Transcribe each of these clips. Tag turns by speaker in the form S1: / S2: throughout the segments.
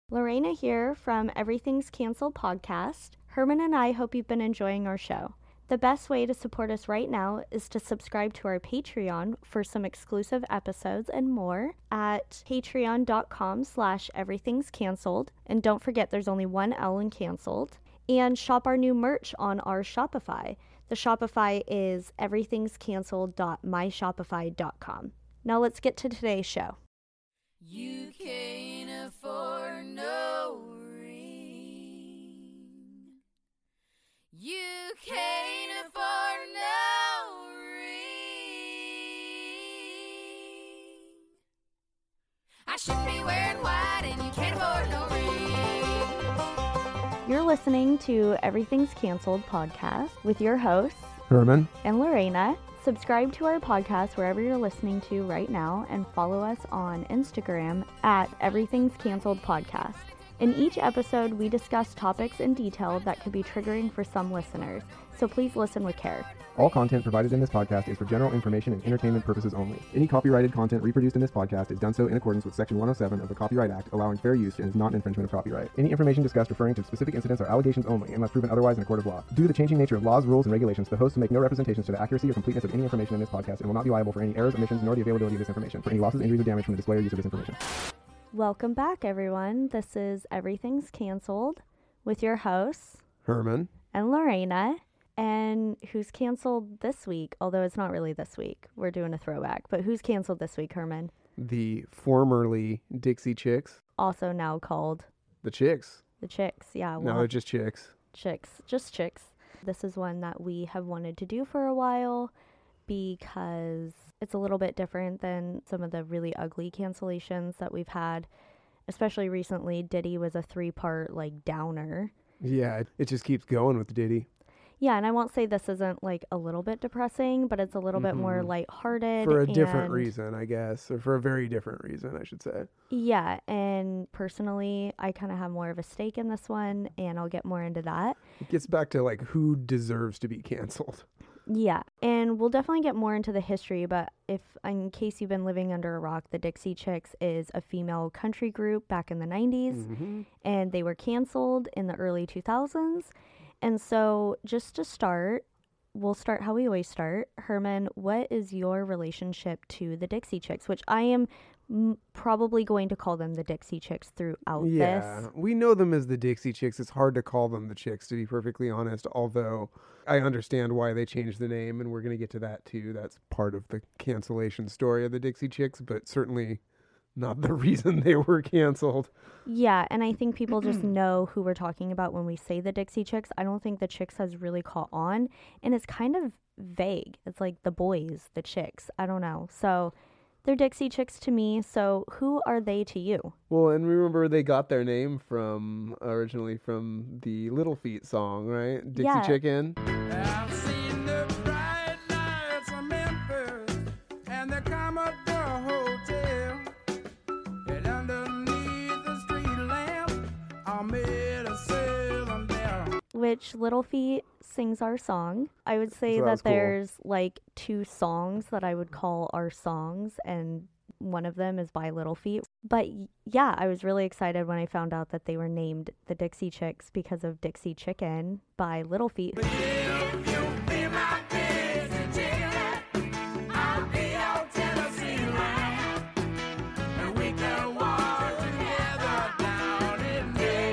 S1: Lorena here from Everything's Canceled podcast. Herman and I hope you've been enjoying our show. The best way to support us right now is to subscribe to our Patreon for some exclusive episodes and more at patreon.com/everythingscanceled. And don't forget there's only one L in canceled. And shop our new merch on our Shopify. The Shopify is everythingscanceled.myshopify.com. Now let's get to today's show.
S2: You can't afford no ring. You can't afford no ring. I shouldn't be wearing white and you can't afford no ring.
S1: You're listening to Everything's Canceled podcast with your hosts,
S3: Herman
S1: and Lorena. Subscribe to our podcast wherever you're listening to right now and follow us on Instagram at Everything's Canceled Podcast. In each episode, we discuss topics in detail that could be triggering for some listeners, so please listen with care.
S3: All content provided in this podcast is for general information and entertainment purposes only. Any copyrighted content reproduced in this podcast is done so in accordance with Section 107 of the Copyright Act, allowing fair use and is not an infringement of copyright. Any information discussed referring to specific incidents are allegations only, unless proven otherwise in a court of law. Due to the changing nature of laws, rules, and regulations, the hosts will make no representations to the accuracy or completeness of any information in this podcast and will not be liable for any errors, omissions, nor the availability of this information, for any losses, injuries, or damage from the display or use of this information.
S1: Welcome back, everyone. This is Everything's Canceled with your hosts,
S3: Herman.
S1: and Lorena. And who's canceled this week? Although it's not really this week. We're doing a throwback. But who's canceled this week, Herman?
S3: The formerly Dixie Chicks.
S1: Also now called
S3: The Chicks.
S1: the Chicks. Yeah,
S3: Now they're just Chicks.
S1: Chicks. Just Chicks. This is one that we have wanted to do for a while because it's a little bit different than some of the really ugly cancellations that we've had. Especially recently, Diddy was a 3-part, downer.
S3: Yeah, it just keeps going with Diddy.
S1: Yeah, and I won't say this isn't, a little bit depressing, but it's a little bit more lighthearted.
S3: For a different reason, I guess. Or for a very different reason, I should say.
S1: Yeah, and personally, I kind of have more of a stake in this one, and I'll get more into that.
S3: It gets back to, who deserves to be canceled.
S1: Yeah, and we'll definitely get more into the history, but in case you've been living under a rock, the Dixie Chicks is a female country group back in the 90s, and they were canceled in the early 2000s. And so just to start, we'll start how we always start. Herman, what is your relationship to the Dixie Chicks, which I am probably going to call them the Dixie Chicks throughout this.
S3: Yeah, we know them as the Dixie Chicks. It's hard to call them the Chicks, to be perfectly honest, although I understand why they changed the name, and we're going to get to that too. That's part of the cancellation story of the Dixie Chicks, but certainly not the reason they were canceled.
S1: Yeah, and I think people just know who we're talking about when we say the Dixie Chicks. I don't think the Chicks has really caught on, and it's kind of vague. It's like the boys, the Chicks. I don't know. So they're Dixie Chicks to me. So who are they to you?
S3: Well, and remember they got their name originally from the Little Feat song, right? Dixie
S1: Yeah.
S3: Chicken.
S4: I've seen the bright lights of Memphis and the Commodore Hotel. And underneath the street lamp, I made a sail down.
S1: Which Little Feat sings our song. I would say
S3: So
S1: that
S3: that's cool.
S1: there's 2 songs that I would call our songs, and one of them is by Little Feat. But yeah, I was really excited when I found out that they were named the Dixie Chicks because of Dixie Chicken by Little Feat.
S4: If you be my Dixie chicken, I'll be your Tennessee line. And we can walk together down in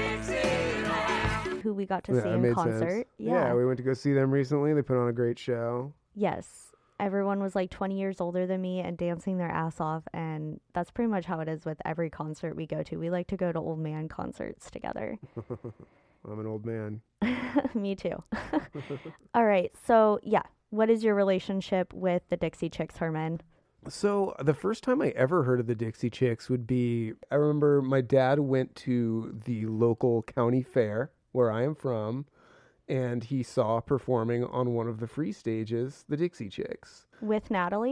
S4: Dixieland.
S1: Who we got to
S3: Yeah,
S1: see
S3: that
S1: in
S3: made
S1: concert.
S3: sense.
S1: Yeah.
S3: We went to go see them recently. They put on a great show.
S1: Yes. Everyone was 20 years older than me and dancing their ass off, and that's pretty much how it is with every concert we go to. We like to go to old man concerts together.
S3: I'm an old man.
S1: Me too. All right. So, yeah. What is your relationship with the Dixie Chicks, Herman?
S3: So the first time I ever heard of the Dixie Chicks would be, I remember my dad went to the local county fair where I am from, and he saw performing on one of the free stages the Dixie Chicks.
S1: With Natalie?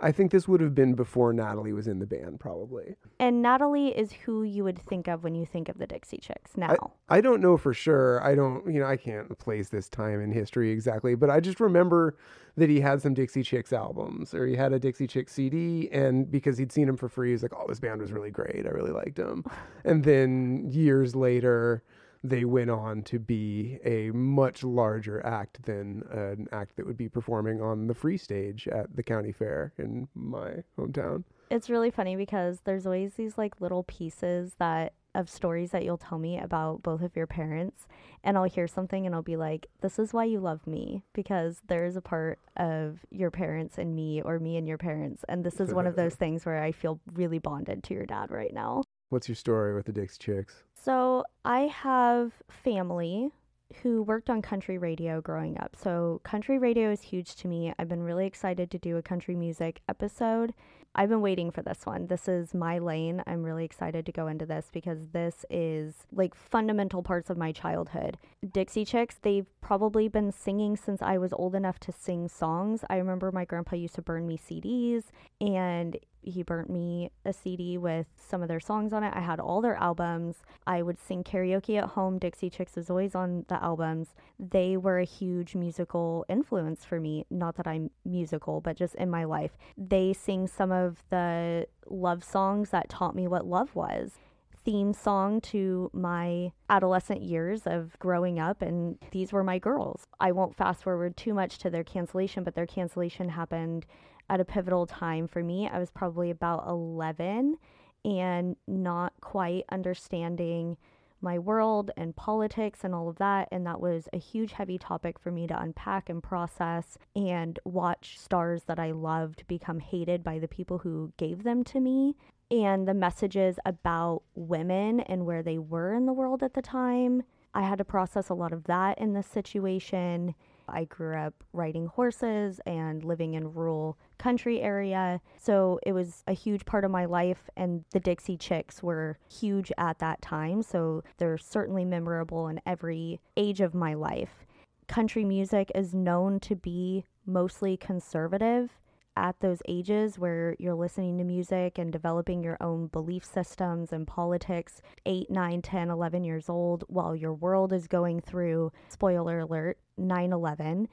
S5: I think this would have been before Natalie was in the band, probably.
S1: And Natalie is who you would think of when you think of the Dixie Chicks now.
S5: I don't know for sure. I can't place this time in history exactly, but I just remember that he had some Dixie Chicks albums, or he had a Dixie Chicks CD, and because he'd seen him for free, he's like, oh, this band was really great. I really liked them. And then years later, they went on to be a much larger act than an act that would be performing on the free stage at the county fair in my hometown.
S1: It's really funny because there's always these like little pieces of stories that you'll tell me about both of your parents, and I'll hear something and I'll be like, this is why you love me, because there's a part of your parents and me, or me and your parents, and this is one of those things where I feel really bonded to your dad right now.
S5: What's your story with the Dixie Chicks?
S1: So I have family who worked on country radio growing up. So country radio is huge to me. I've been really excited to do a country music episode. I've been waiting for this one. This is my lane. I'm really excited to go into this because this is like fundamental parts of my childhood. Dixie Chicks, they've probably been singing since I was old enough to sing songs. I remember my grandpa used to burn me CDs, and he burnt me a CD with some of their songs on it. I had all their albums. I would sing karaoke at home. Dixie Chicks was always on the albums. They were a huge musical influence for me. Not that I'm musical, but just in my life. They sing some of the love songs that taught me what love was. Theme song to my adolescent years of growing up, and these were my girls. I won't fast forward too much to their cancellation, but their cancellation happened at a pivotal time for me. I was probably about 11 and not quite understanding my world and politics and all of that. And that was a huge, heavy topic for me to unpack and process, and watch stars that I loved become hated by the people who gave them to me. And the messages about women and where they were in the world at the time. I had to process a lot of that in this situation. I grew up riding horses and living in a rural country area. So it was a huge part of my life, and the Dixie Chicks were huge at that time. So they're certainly memorable in every age of my life. Country music is known to be mostly conservative at those ages where you're listening to music and developing your own belief systems and politics, 8, 9, 10, 11 years old, while your world is going through, spoiler alert, 9/11.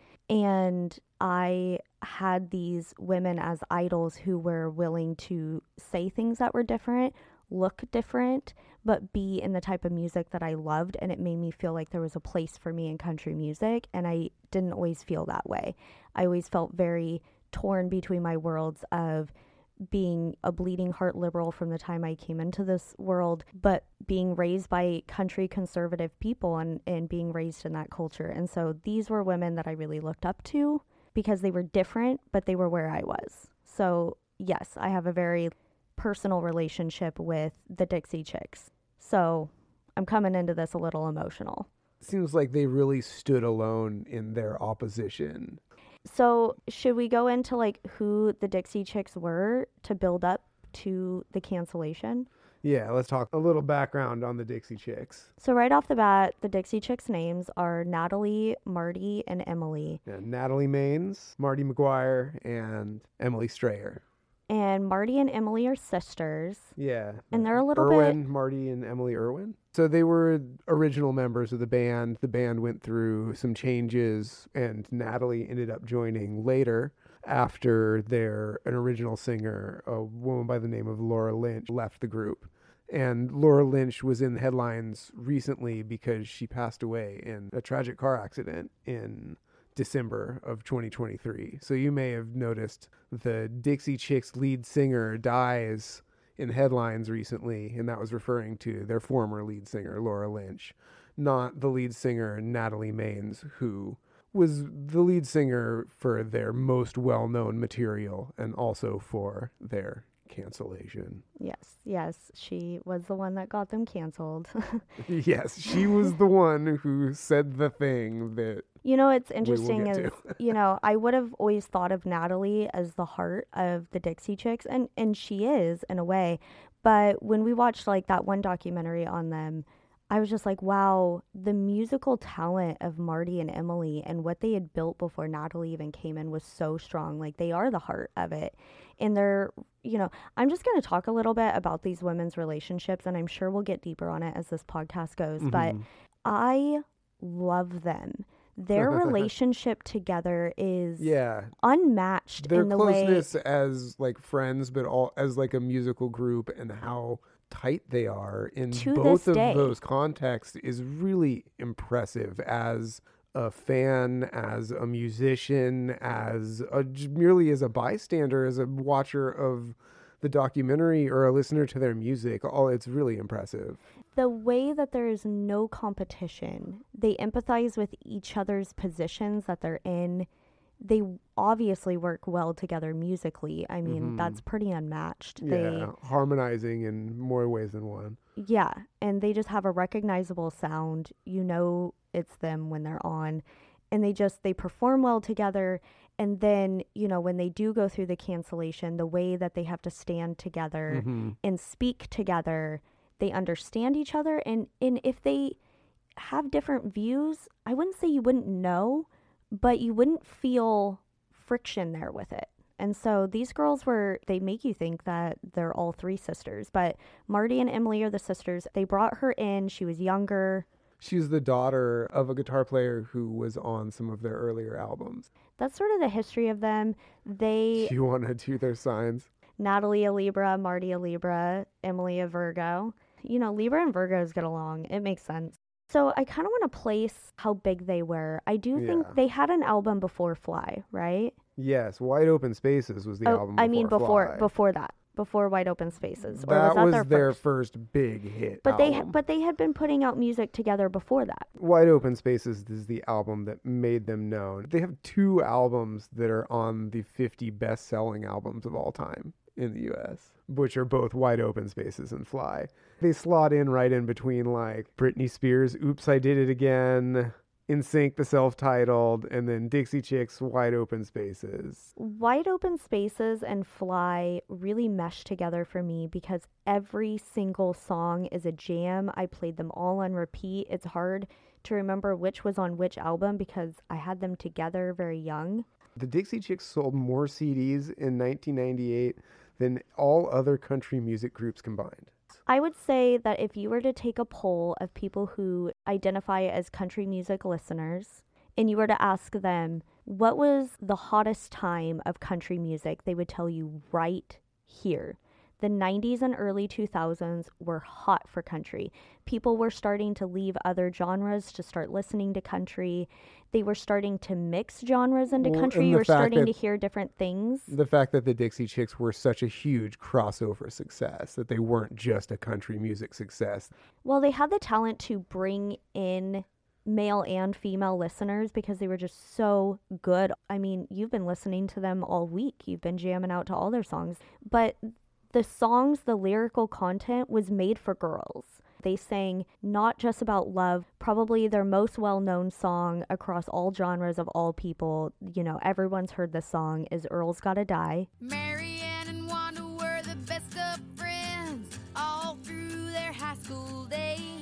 S1: And I had these women as idols who were willing to say things that were different, look different, but be in the type of music that I loved. And it made me feel like there was a place for me in country music. And I didn't always feel that way. I always felt very torn between my worlds of being a bleeding heart liberal from the time I came into this world, but being raised by country conservative people and being raised in that culture. And so these were women that I really looked up to because they were different, but they were where I was. So yes, I have a very personal relationship with the Dixie Chicks. So I'm coming into this a little emotional.
S5: Seems like they really stood alone in their opposition.
S1: So should we go into like who the Dixie Chicks were to build up to the cancellation?
S5: Yeah, let's talk a little background on the Dixie Chicks.
S1: So right off the bat, the Dixie Chicks names are Natalie, Marty, and Emily.
S5: Yeah, Natalie Maines, Marty McGuire, and Emily Strayer.
S1: And Marty and Emily are sisters.
S5: Yeah.
S1: And they're a little
S5: Irwin,
S1: bit...
S5: Marty and Emily Irwin. So they were original members of the band. The band went through some changes, and Natalie ended up joining later after an original singer, a woman by the name of Laura Lynch, left the group. And Laura Lynch was in the headlines recently because she passed away in a tragic car accident in December of 2023. So you may have noticed the Dixie Chicks lead singer dies in headlines recently, and that was referring to their former lead singer, Laura Lynch, not the lead singer, Natalie Maines, who was the lead singer for their most well-known material and also for their cancellation.
S1: Yes, she was the one that got them canceled.
S5: Yes, she was the one who said the thing that
S1: it's interesting is, I would have always thought of Natalie as the heart of the Dixie Chicks, and she is in a way. But when we watched like that one documentary on them, I was just like, wow, the musical talent of Marty and Emily and what they had built before Natalie even came in was so strong. Like, they are the heart of it. And they're, I'm just going to talk a little bit about these women's relationships, and I'm sure we'll get deeper on it as this podcast goes. But I love them. Their relationship together is unmatched
S5: Their
S1: in the way.
S5: closeness as like friends, but all as like a musical group, and how tight they are in
S1: To
S5: both
S1: this
S5: of
S1: day.
S5: those contexts is really impressive as a fan, as a musician, merely as a bystander, as a watcher of the documentary or a listener to their music. It's really impressive.
S1: The way that there is no competition, they empathize with each other's positions that they're in. They obviously work well together musically. I mean, that's pretty unmatched.
S5: Harmonizing in more ways than one.
S1: Yeah, and they just have a recognizable sound. You know it's them when they're on. And they perform well together. And then, when they do go through the cancellation, the way that they have to stand together and speak together, they understand each other. And if they have different views, I wouldn't say you wouldn't know, but you wouldn't feel friction there with it. And so these girls they make you think that they're all three sisters, but Marty and Emily are the sisters. They brought her in. She was younger.
S5: She's the daughter of a guitar player who was on some of their earlier albums.
S1: That's sort of the history of them.
S5: You want to do their signs?
S1: Natalie a Libra, Marty a Libra, Emily a Virgo. Libra and Virgos get along. It makes sense. So I kind of want to place how big they were. I do think they had an album before Fly, right?
S5: Yes, Wide Open Spaces was the album before Fly.
S1: Before Wide Open Spaces. Or
S5: That
S1: was
S5: was
S1: that
S5: their first big hit
S1: But
S5: album.
S1: they had been putting out music together before that.
S5: Wide Open Spaces is the album that made them known. They have 2 albums that are on the 50 best-selling albums of all time in the U.S., which are both Wide Open Spaces and Fly. They slot in right in between like Britney Spears' Oops, I Did It Again, NSYNC, the self-titled, and then Dixie Chicks, Wide Open Spaces.
S1: Wide Open Spaces and Fly really mesh together for me because every single song is a jam. I played them all on repeat. It's hard to remember which was on which album because I had them together very young.
S5: The Dixie Chicks sold more CDs in 1998 than all other country music groups combined.
S1: I would say that if you were to take a poll of people who identify as country music listeners and you were to ask them what was the hottest time of country music, they would tell you right here. The 90s and early 2000s were hot for country. People were starting to leave other genres to start listening to country. They were starting to mix genres into country. You were starting to hear different things.
S5: The fact that the Dixie Chicks were such a huge crossover success, that they weren't just a country music success.
S1: Well, they had the talent to bring in male and female listeners because they were just so good. I mean, you've been listening to them all week. You've been jamming out to all their songs. But the songs, the lyrical content was made for girls. They sang not just about love. Probably their most well-known song across all genres of all people, everyone's heard this song, is Earl's Gotta Die.
S2: Marianne and Wanda were the best of friends all through their high school days.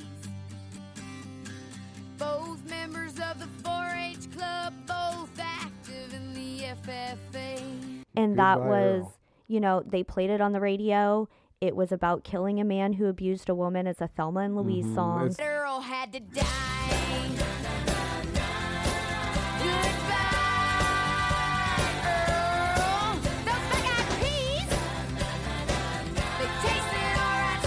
S2: Both members of the 4-H club, both active in the FFA.
S1: And that
S5: Goodbye,
S1: was,
S5: Earl.
S1: they played it on the radio. It was about killing a man who abused a woman. It's a Thelma and Louise song.
S2: Earl had to die. Goodbye, Earl. Those black-eyed peas, they tasted alright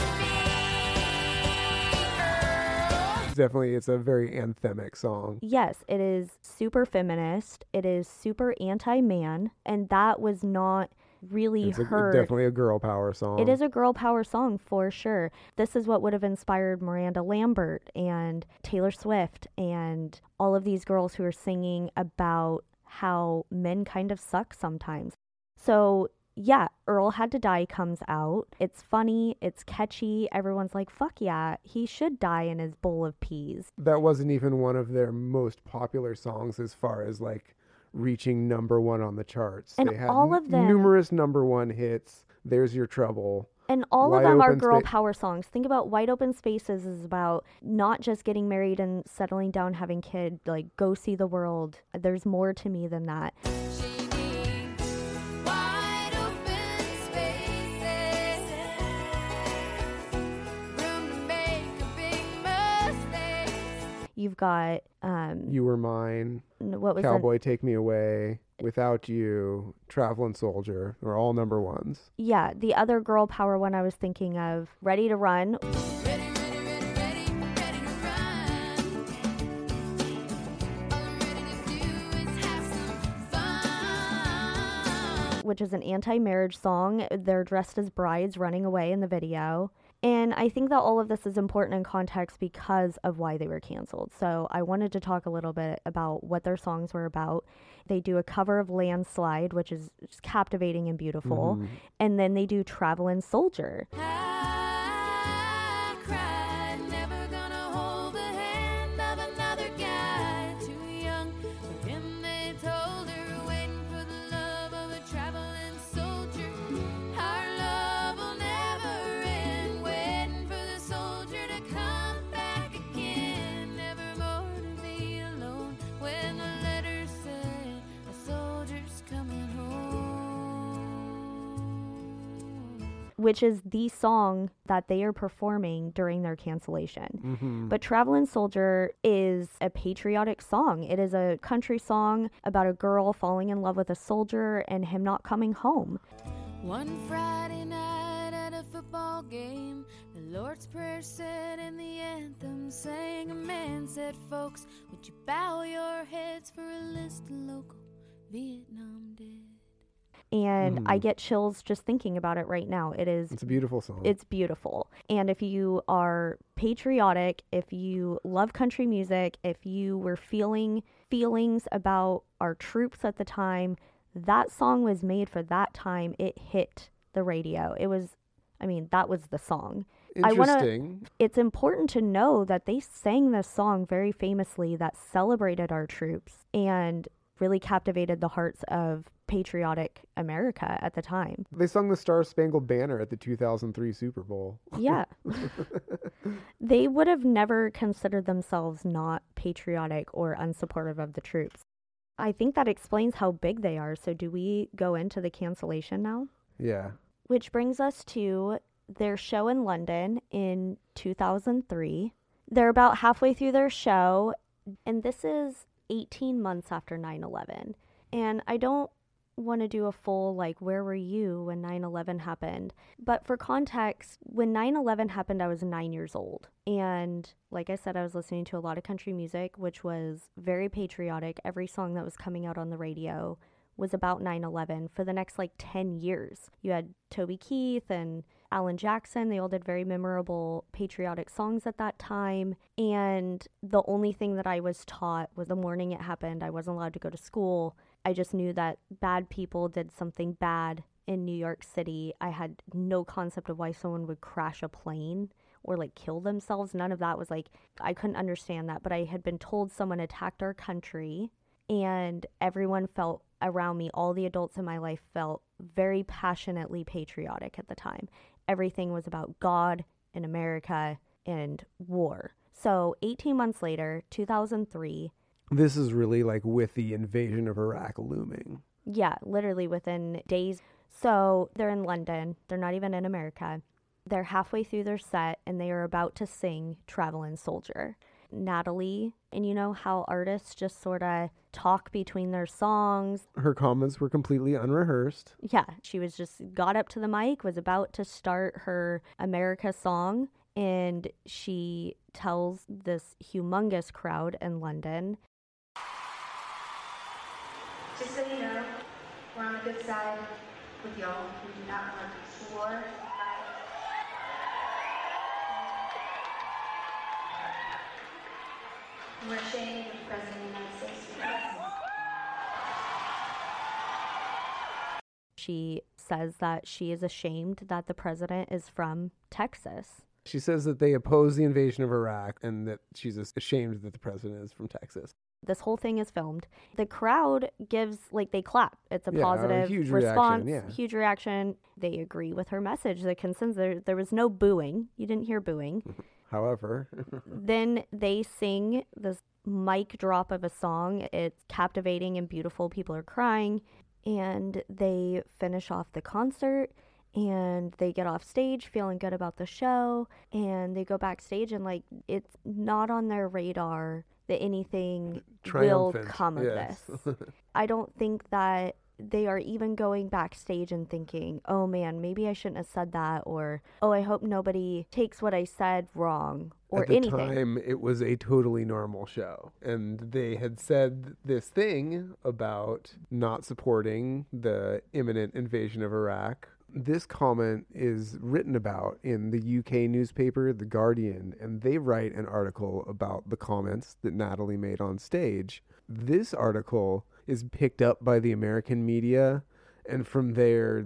S2: to me, Earl.
S5: It's a very anthemic song.
S1: Yes, it is super feminist. It is super anti-man. And that was not really heard.
S5: Definitely a girl power song.
S1: It is a girl power song for sure. This is what would have inspired Miranda Lambert and Taylor Swift and all of these girls who are singing about how men kind of suck sometimes. So yeah, Earl Had to Die comes out. It's funny. It's catchy. Everyone's like, fuck yeah, he should die in his bowl of peas.
S5: That wasn't even one of their most popular songs as far as like reaching number 1 on the charts.
S1: And
S5: they had
S1: all of them-
S5: numerous number 1 hits. There's Your Trouble,
S1: And all of
S5: Wide
S1: them are
S5: Open
S1: girl
S5: Spa-
S1: power songs. Think about Wide Open Spaces is about not just getting married and settling down, having kids, like go see the world. There's more to me than that.
S2: She needs wide open spaces, room to make a big mistake.
S1: You've got
S5: You Were Mine,
S1: what was
S5: Cowboy Take Me Away, Without You, Traveling Soldier are all number ones.
S1: yeah, the other girl power one I was thinking of, Ready to Run,
S2: Ready, ready, ready, ready, ready to run. All I'm ready to do is have some fun.
S1: which is an anti-marriage song. They're dressed as brides running away in the video. And I think that all of this is important in context because of why they were canceled. So I wanted to talk a little bit about what their songs were about. They do a cover of Landslide, which is just captivating and beautiful. And then they do Travelin' Soldier.
S2: I cried, never gonna hold the hand of another guy. Too young for him, they told her, waiting for the love of a traveling soldier. Our love will never end, waiting for the soldier to come back again. Never more to be alone when the letter said a soldier's coming home.
S1: Which is the song that they are performing during their cancellation. But Travelin' Soldier is a patriotic song. It is a country song about a girl falling in love with a soldier and him not coming home.
S2: One Friday night at a football game, the Lord's Prayer said and the anthem sang. A man said, folks, would you bow your heads for a list of local Vietnam dead?
S1: And I get chills just thinking about it right now.
S5: It's a beautiful song.
S1: It's beautiful. And if you are patriotic, if you love country music, if you were feeling feelings about our troops at the time, that song was made for that time. It hit the radio. That was the song.
S5: Interesting.
S1: It's important to know that they sang this song very famously that celebrated our troops and really captivated the hearts of patriotic America at the time.
S5: They sung the Star Spangled Banner at the 2003 Super Bowl.
S1: Yeah. They would have never considered themselves not patriotic or unsupportive of the troops. I think that explains how big they are. So do we go into the cancellation now?
S5: Yeah.
S1: Which brings us to their show in London in 2003. They're about halfway through their show, and this is 18 months after 9/11. And I don't want to do a full, where were you when 9/11 happened? But for context, when 9/11 happened, I was 9 years old. And like I said, I was listening to a lot of country music, which was very patriotic. Every song that was coming out on the radio was about 9/11 for the next 10 years. You had Toby Keith and Alan Jackson. They all did very memorable patriotic songs at that time. And the only thing that I was taught was the morning it happened, I wasn't allowed to go to school. I just knew that bad people did something bad in New York City. I had no concept of why someone would crash a plane or kill themselves. None of that was I couldn't understand that. But I had been told someone attacked our country, and everyone felt around me, all the adults in my life felt very passionately patriotic at the time. Everything was about God and America and war. So 18 months later, 2003.
S5: This is really with the invasion of Iraq looming.
S1: Yeah, literally within days. So they're in London. They're not even in America. They're halfway through their set and they are about to sing Travelin' Soldier. Natalie, and you know how artists just sort of talk between their songs.
S5: Her comments were completely unrehearsed.
S1: Yeah, she was just got up to the mic, was about to start her America song, and she tells this humongous crowd in London,
S6: just so you know, we're on the good side with y'all. We do not want war. We're ashamed of the President of the United States.
S1: she says that she is ashamed that the president is from Texas.
S5: She says that they oppose the invasion of Iraq and that she's ashamed that the president is from Texas.
S1: This whole thing is filmed. The crowd gives, like, they clap. It's a
S5: Yeah, a
S1: positive
S5: huge
S1: response.
S5: reaction, yeah.
S1: Huge reaction. They agree with her message. The consensus, there was no booing. You didn't hear booing.
S5: However,
S1: Then they sing this mic drop of a song. It's captivating and beautiful. People are crying. And they finish off the concert. And they get off stage feeling good about the show. And they go backstage and, like, it's not on their radar that anything will
S5: Triumphant,
S1: come of
S5: yes.
S1: this. I don't think that they are even going backstage and thinking, oh man, maybe I shouldn't have said that, or oh, I hope nobody takes what I said wrong, or
S5: at the
S1: anything.
S5: time, it was a totally normal show. And they had said this thing about not supporting the imminent invasion of Iraq. This comment is written about in the UK newspaper, The Guardian, and they write an article about the comments that Natalie made on stage. This article is picked up by the American media, and from there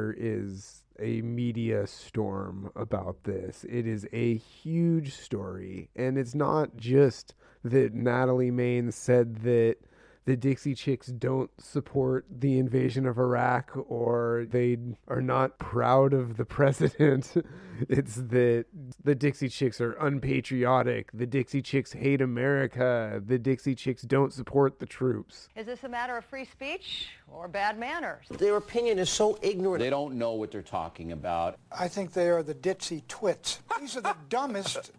S5: is a media storm about this. It is a huge story, and it's not just that Natalie Maines said that the Dixie Chicks don't support the invasion of Iraq or they are not proud of the president. It's that the Dixie Chicks are unpatriotic. The Dixie Chicks hate America. The Dixie Chicks don't support the troops.
S7: Is this a matter of free speech or bad manners?
S8: Their opinion is so ignorant.
S9: They don't know what they're talking about.
S10: I think they are the ditzy twits. These are the dumbest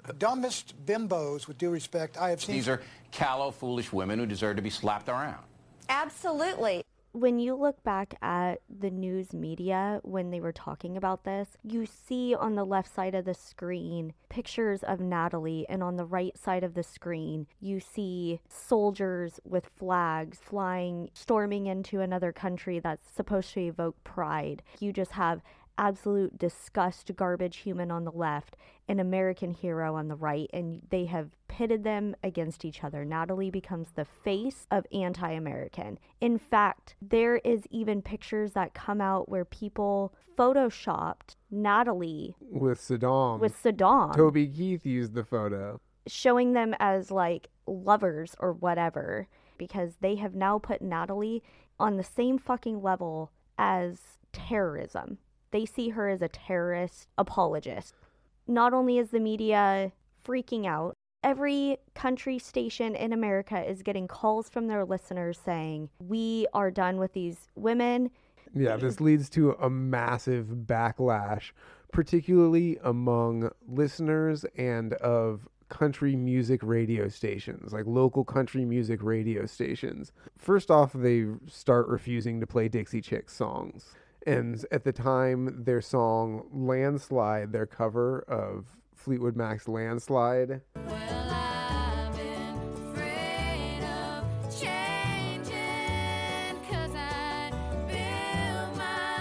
S10: bimbos, with due respect, I have seen.
S9: These are callow, foolish women who deserve to be slapped around.
S7: Absolutely.
S1: When you look back at the news media when they were talking about this, you see on the left side of the screen pictures of Natalie, and on the right side of the screen you see soldiers with flags flying, storming into another country that's supposed to evoke pride. You just have absolute disgust, garbage human on the left, an American hero on the right, and they have pitted them against each other. Natalie becomes the face of anti-American. In fact, there is even pictures that come out where people photoshopped Natalie
S5: With Saddam.
S1: Toby
S5: Keith used the photo.
S1: showing them as like lovers or whatever, because they have now put Natalie on the same fucking level as terrorism. They see her as a terrorist apologist. Not only is the media freaking out, every country station in America is getting calls from their listeners saying, we are done with these women.
S5: Yeah, this leads to a massive backlash, particularly among listeners and of country music radio stations, like local country music radio stations. First off, they start refusing to play Dixie Chicks songs. And at the time, their song Landslide, their cover of Fleetwood Mac's Landslide,
S2: Well, I've been afraid of changing, 'cause I built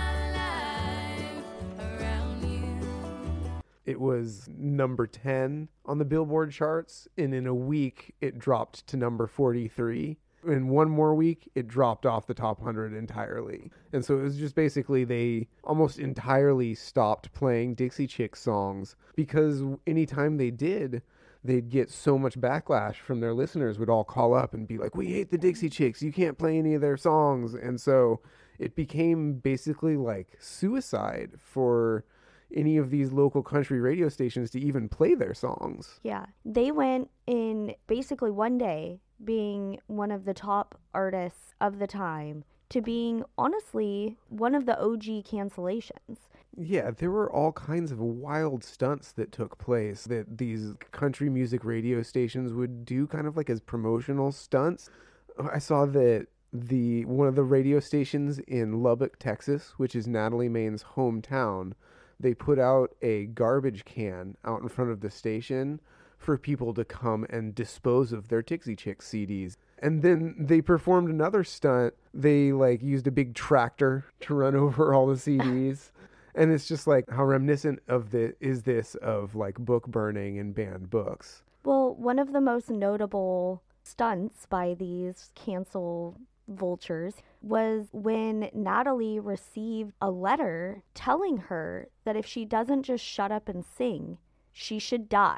S2: my life around you.
S5: it was number 10 on the Billboard charts, and in a week, it dropped to number 43. In one more week, it dropped off the top 100 entirely. And so it was just basically they almost entirely stopped playing Dixie Chicks songs because anytime they did, they'd get so much backlash from their listeners, would all call up and be like, we hate the Dixie Chicks, you can't play any of their songs. And so it became basically like suicide for any of these local country radio stations to even play their songs.
S1: Yeah. They went in basically one day being one of the top artists of the time to being, honestly, one of the OG cancellations.
S5: Yeah, there were all kinds of wild stunts that took place that these country music radio stations would do kind of like as promotional stunts. I saw that one of the radio stations in Lubbock, Texas, which is Natalie Maines' hometown, they put out a garbage can out in front of the station for people to come and dispose of their Dixie Chicks CDs. And then they performed another stunt. They used a big tractor to run over all the CDs. And it's just like, how reminiscent of this of book burning and banned books.
S1: Well, one of the most notable stunts by these cancel vultures was when Natalie received a letter telling her that if she doesn't just shut up and sing, she should die.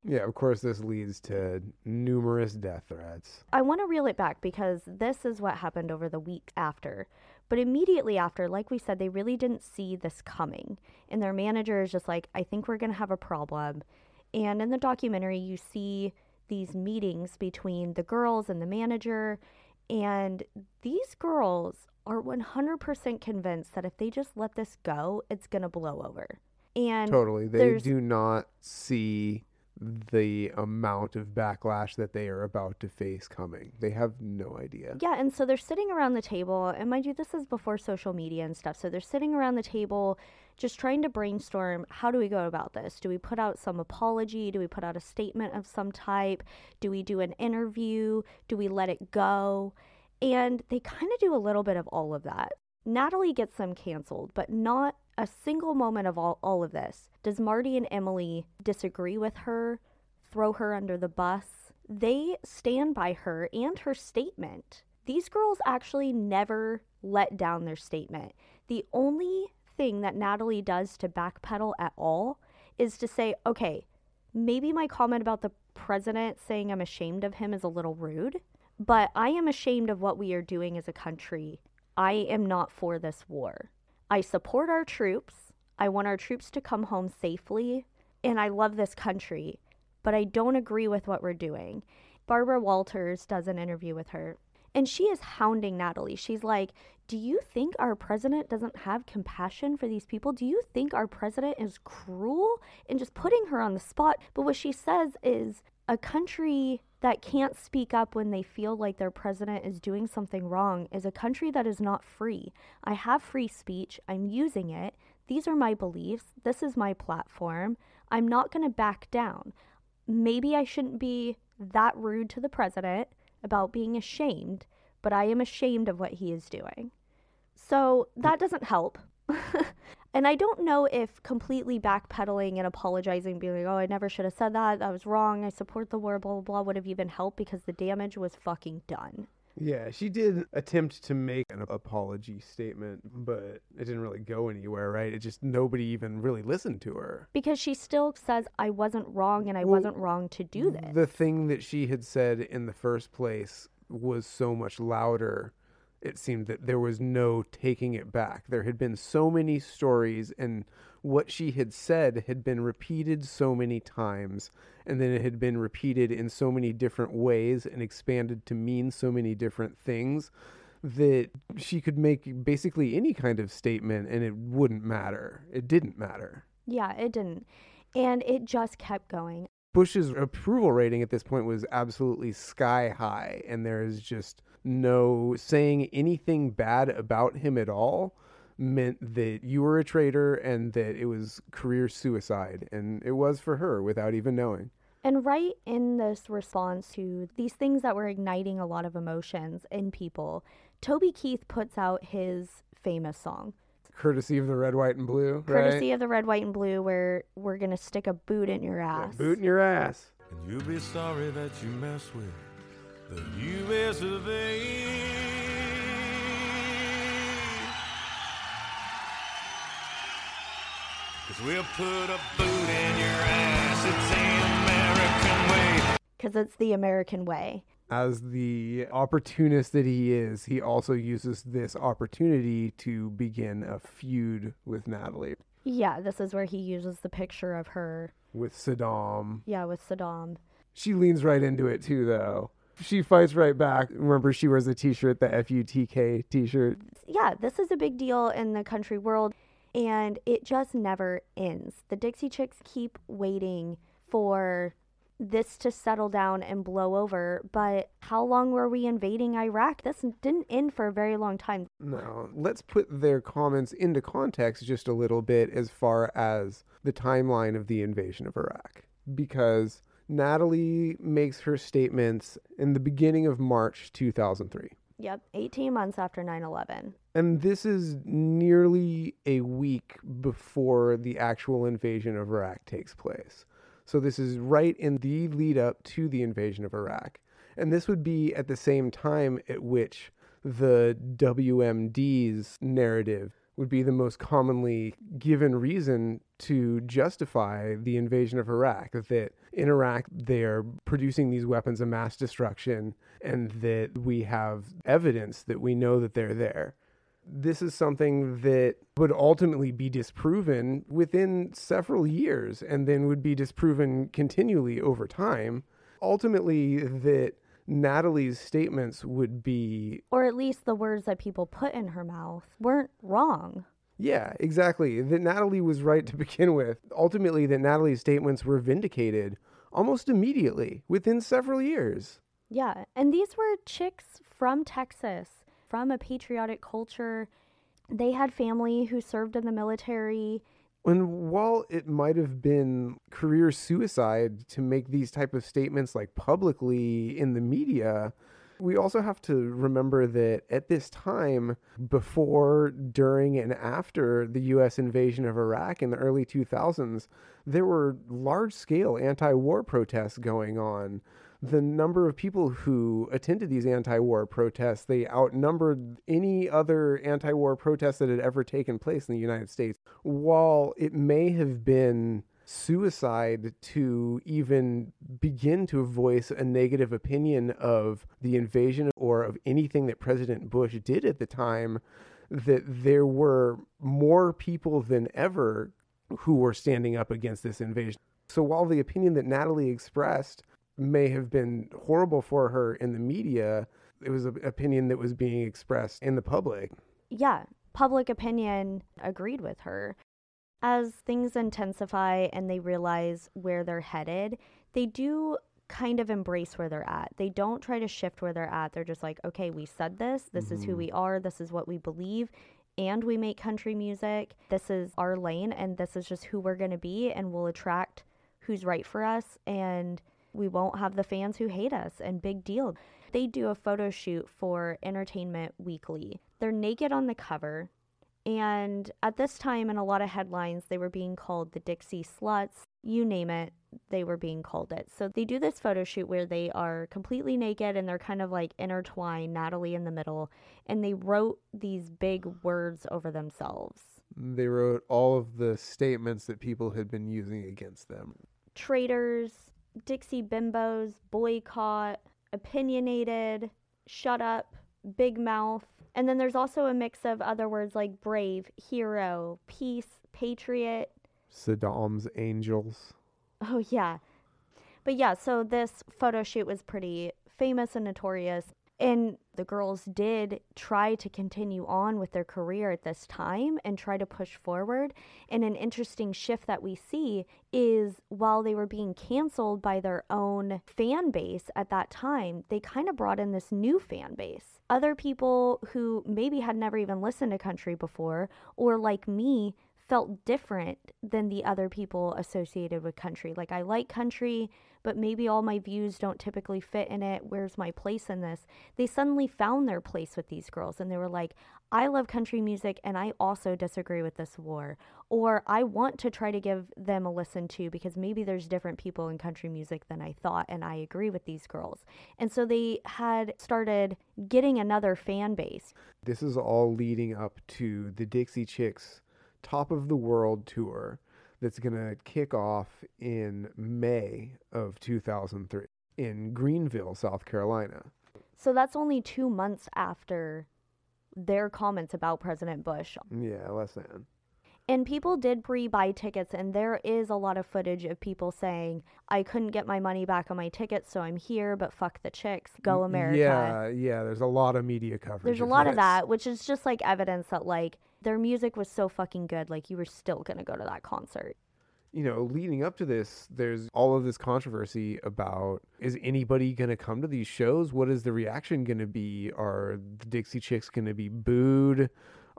S5: Yeah, of course, this leads to numerous death threats.
S1: I want to reel it back because this is what happened over the week after. But immediately after, like we said, they really didn't see this coming. And their manager is just like, I think we're going to have a problem. And in the documentary, you see these meetings between the girls and the manager. And these girls are 100% convinced that if they just let this go, it's going to blow over. And
S5: totally. They do not see the amount of backlash that they are about to face coming. They have no idea.
S1: Yeah, and so they're sitting around the table, and mind you, this is before social media and stuff, so they're sitting around the table just trying to brainstorm, how do we go about this? Do we put out some apology? Do we put out a statement of some type? Do we do an interview? Do we let it go? And they kind of do a little bit of all of that. Natalie gets them canceled, but not a single moment of all of this does Marty and Emily disagree with her, throw her under the bus. They stand by her and her statement. These girls actually never let down their statement. The only thing that Natalie does to backpedal at all is to say, okay, maybe my comment about the president saying I'm ashamed of him is a little rude, but I am ashamed of what we are doing as a country. I am not for this war. I support our troops. I want our troops to come home safely. And I love this country. But I don't agree with what we're doing. Barbara Walters does an interview with her. And she is hounding Natalie. She's like, do you think our president doesn't have compassion for these people? Do you think our president is cruel? And just putting her on the spot. But what she says is, a country that can't speak up when they feel like their president is doing something wrong is a country that is not free. I have free speech. I'm using it. These are my beliefs. This is my platform. I'm not going to back down. Maybe I shouldn't be that rude to the president about being ashamed, but I am ashamed of what he is doing. So that doesn't help. And I don't know if completely backpedaling and apologizing, being like, oh, I never should have said that, I was wrong, I support the war, blah, blah, blah, would have even helped because the damage was fucking done.
S5: Yeah, she did attempt to make an apology statement, but it didn't really go anywhere, right? It just, nobody even really listened to her.
S1: Because she still says, I wasn't wrong and I wasn't wrong to do this.
S5: The thing that she had said in the first place was so much louder. It seemed that there was no taking it back. There had been so many stories, and what she had said had been repeated so many times, and then it had been repeated in so many different ways and expanded to mean so many different things that she could make basically any kind of statement and it wouldn't matter. It didn't matter.
S1: Yeah, it didn't. And it just kept going.
S5: Bush's approval rating at this point was absolutely sky high, and there's just no saying anything bad about him at all meant that you were a traitor and that it was career suicide, and it was for her without even knowing.
S1: And right in this response to these things that were igniting a lot of emotions in people, Toby Keith puts out his famous song.
S5: Courtesy of the Red, White, and Blue, right?
S1: Courtesy of the Red, White, and Blue, where we're going to stick a boot in your ass.
S5: Yeah, boot in your ass.
S11: And you'll be sorry that you messed with the U.S. of A. 'Cause we'll put a boot in your ass. It's the American way.
S1: Because it's the American way.
S5: As the opportunist that he is, he also uses this opportunity to begin a feud with Natalie.
S1: Yeah, this is where he uses the picture of her.
S5: With Saddam.
S1: Yeah, with Saddam.
S5: She leans right into it too, though. She fights right back. Remember, she wears a t-shirt, the FUTK t-shirt.
S1: Yeah, this is a big deal in the country world, and it just never ends. The Dixie Chicks keep waiting for this to settle down and blow over, but how long were we invading Iraq? This didn't end for a very long time.
S5: No, let's put their comments into context just a little bit as far as the timeline of the invasion of Iraq. Because Natalie makes her statements in the beginning of March 2003.
S1: Yep, 18 months after 9/11.
S5: And this is nearly a week before the actual invasion of Iraq takes place. So this is right in the lead up to the invasion of Iraq. And this would be at the same time at which the WMD's narrative would be the most commonly given reason to justify the invasion of Iraq. That in Iraq, they're producing these weapons of mass destruction, and that we have evidence that we know that they're there. This is something that would ultimately be disproven within several years, and then would be disproven continually over time. Ultimately, that Natalie's statements would be...
S1: Or at least the words that people put in her mouth weren't wrong.
S5: Yeah, exactly. That Natalie was right to begin with. Ultimately, that Natalie's statements were vindicated almost immediately, within several years.
S1: Yeah, and these were chicks from Texas, from a patriotic culture. They had family who served in the military.
S5: And while it might have been career suicide to make these type of statements like publicly in the media, we also have to remember that at this time, before, during, and after the U.S. invasion of Iraq in the early 2000s, there were large-scale anti-war protests going on. The number of people who attended these anti-war protests, they outnumbered any other anti-war protest that had ever taken place in the United States. While it may have been suicide to even begin to voice a negative opinion of the invasion or of anything that President Bush did at the time, that there were more people than ever who were standing up against this invasion. So while the opinion that Natalie expressed may have been horrible for her in the media, it was an opinion that was being expressed in the public.
S1: Yeah, public opinion agreed with her. As things intensify and they realize where they're headed, they do kind of embrace where they're at. They don't try to shift where they're at. They're just like, okay, we said this. This is who we are. This is what we believe. And we make country music. This is our lane, and this is just who we're going to be, and we'll attract who's right for us, and we won't have the fans who hate us, and big deal. They do a photo shoot for Entertainment Weekly. They're naked on the cover, and at this time in a lot of headlines, they were being called the Dixie Sluts. You name it, they were being called it. So they do this photo shoot where they are completely naked and they're kind of like intertwined, Natalie in the middle, and they wrote these big words over themselves.
S5: They wrote all of the statements that people had been using against them.
S1: Traitors, Dixie bimbos, boycott, opinionated, shut up, big mouth. And then there's also a mix of other words like brave, hero, peace, patriot.
S5: Saddam's angels.
S1: Oh, yeah. But yeah, so this photo shoot was pretty famous and notorious. And the girls did try to continue on with their career at this time and try to push forward. And an interesting shift that we see is while they were being canceled by their own fan base at that time, they kind of brought in this new fan base. Other people who maybe had never even listened to country before, or like me, felt different than the other people associated with country. Like, I like country, but maybe all my views don't typically fit in it. Where's my place in this? They suddenly found their place with these girls, and they were like, I love country music, and I also disagree with this war. Or I want to try to give them a listen to, because maybe there's different people in country music than I thought, and I agree with these girls. And so they had started getting another fan base.
S5: This is all leading up to the Dixie Chicks Top of the World tour that's going to kick off in May of 2003 in Greenville, South Carolina.
S1: So that's only 2 months after their comments about President Bush.
S5: Yeah, less than.
S1: And people did pre-buy tickets, and there is a lot of footage of people saying, I couldn't get my money back on my tickets, so I'm here, but fuck the chicks, go America.
S5: Yeah, there's a lot of media coverage.
S1: There's a lot of that, which is just like evidence that like their music was so fucking good, like you were still gonna go to that concert.
S5: You know, leading up to this, there's all of this controversy about, is anybody going to come to these shows? What is the reaction going to be? Are the Dixie Chicks going to be booed?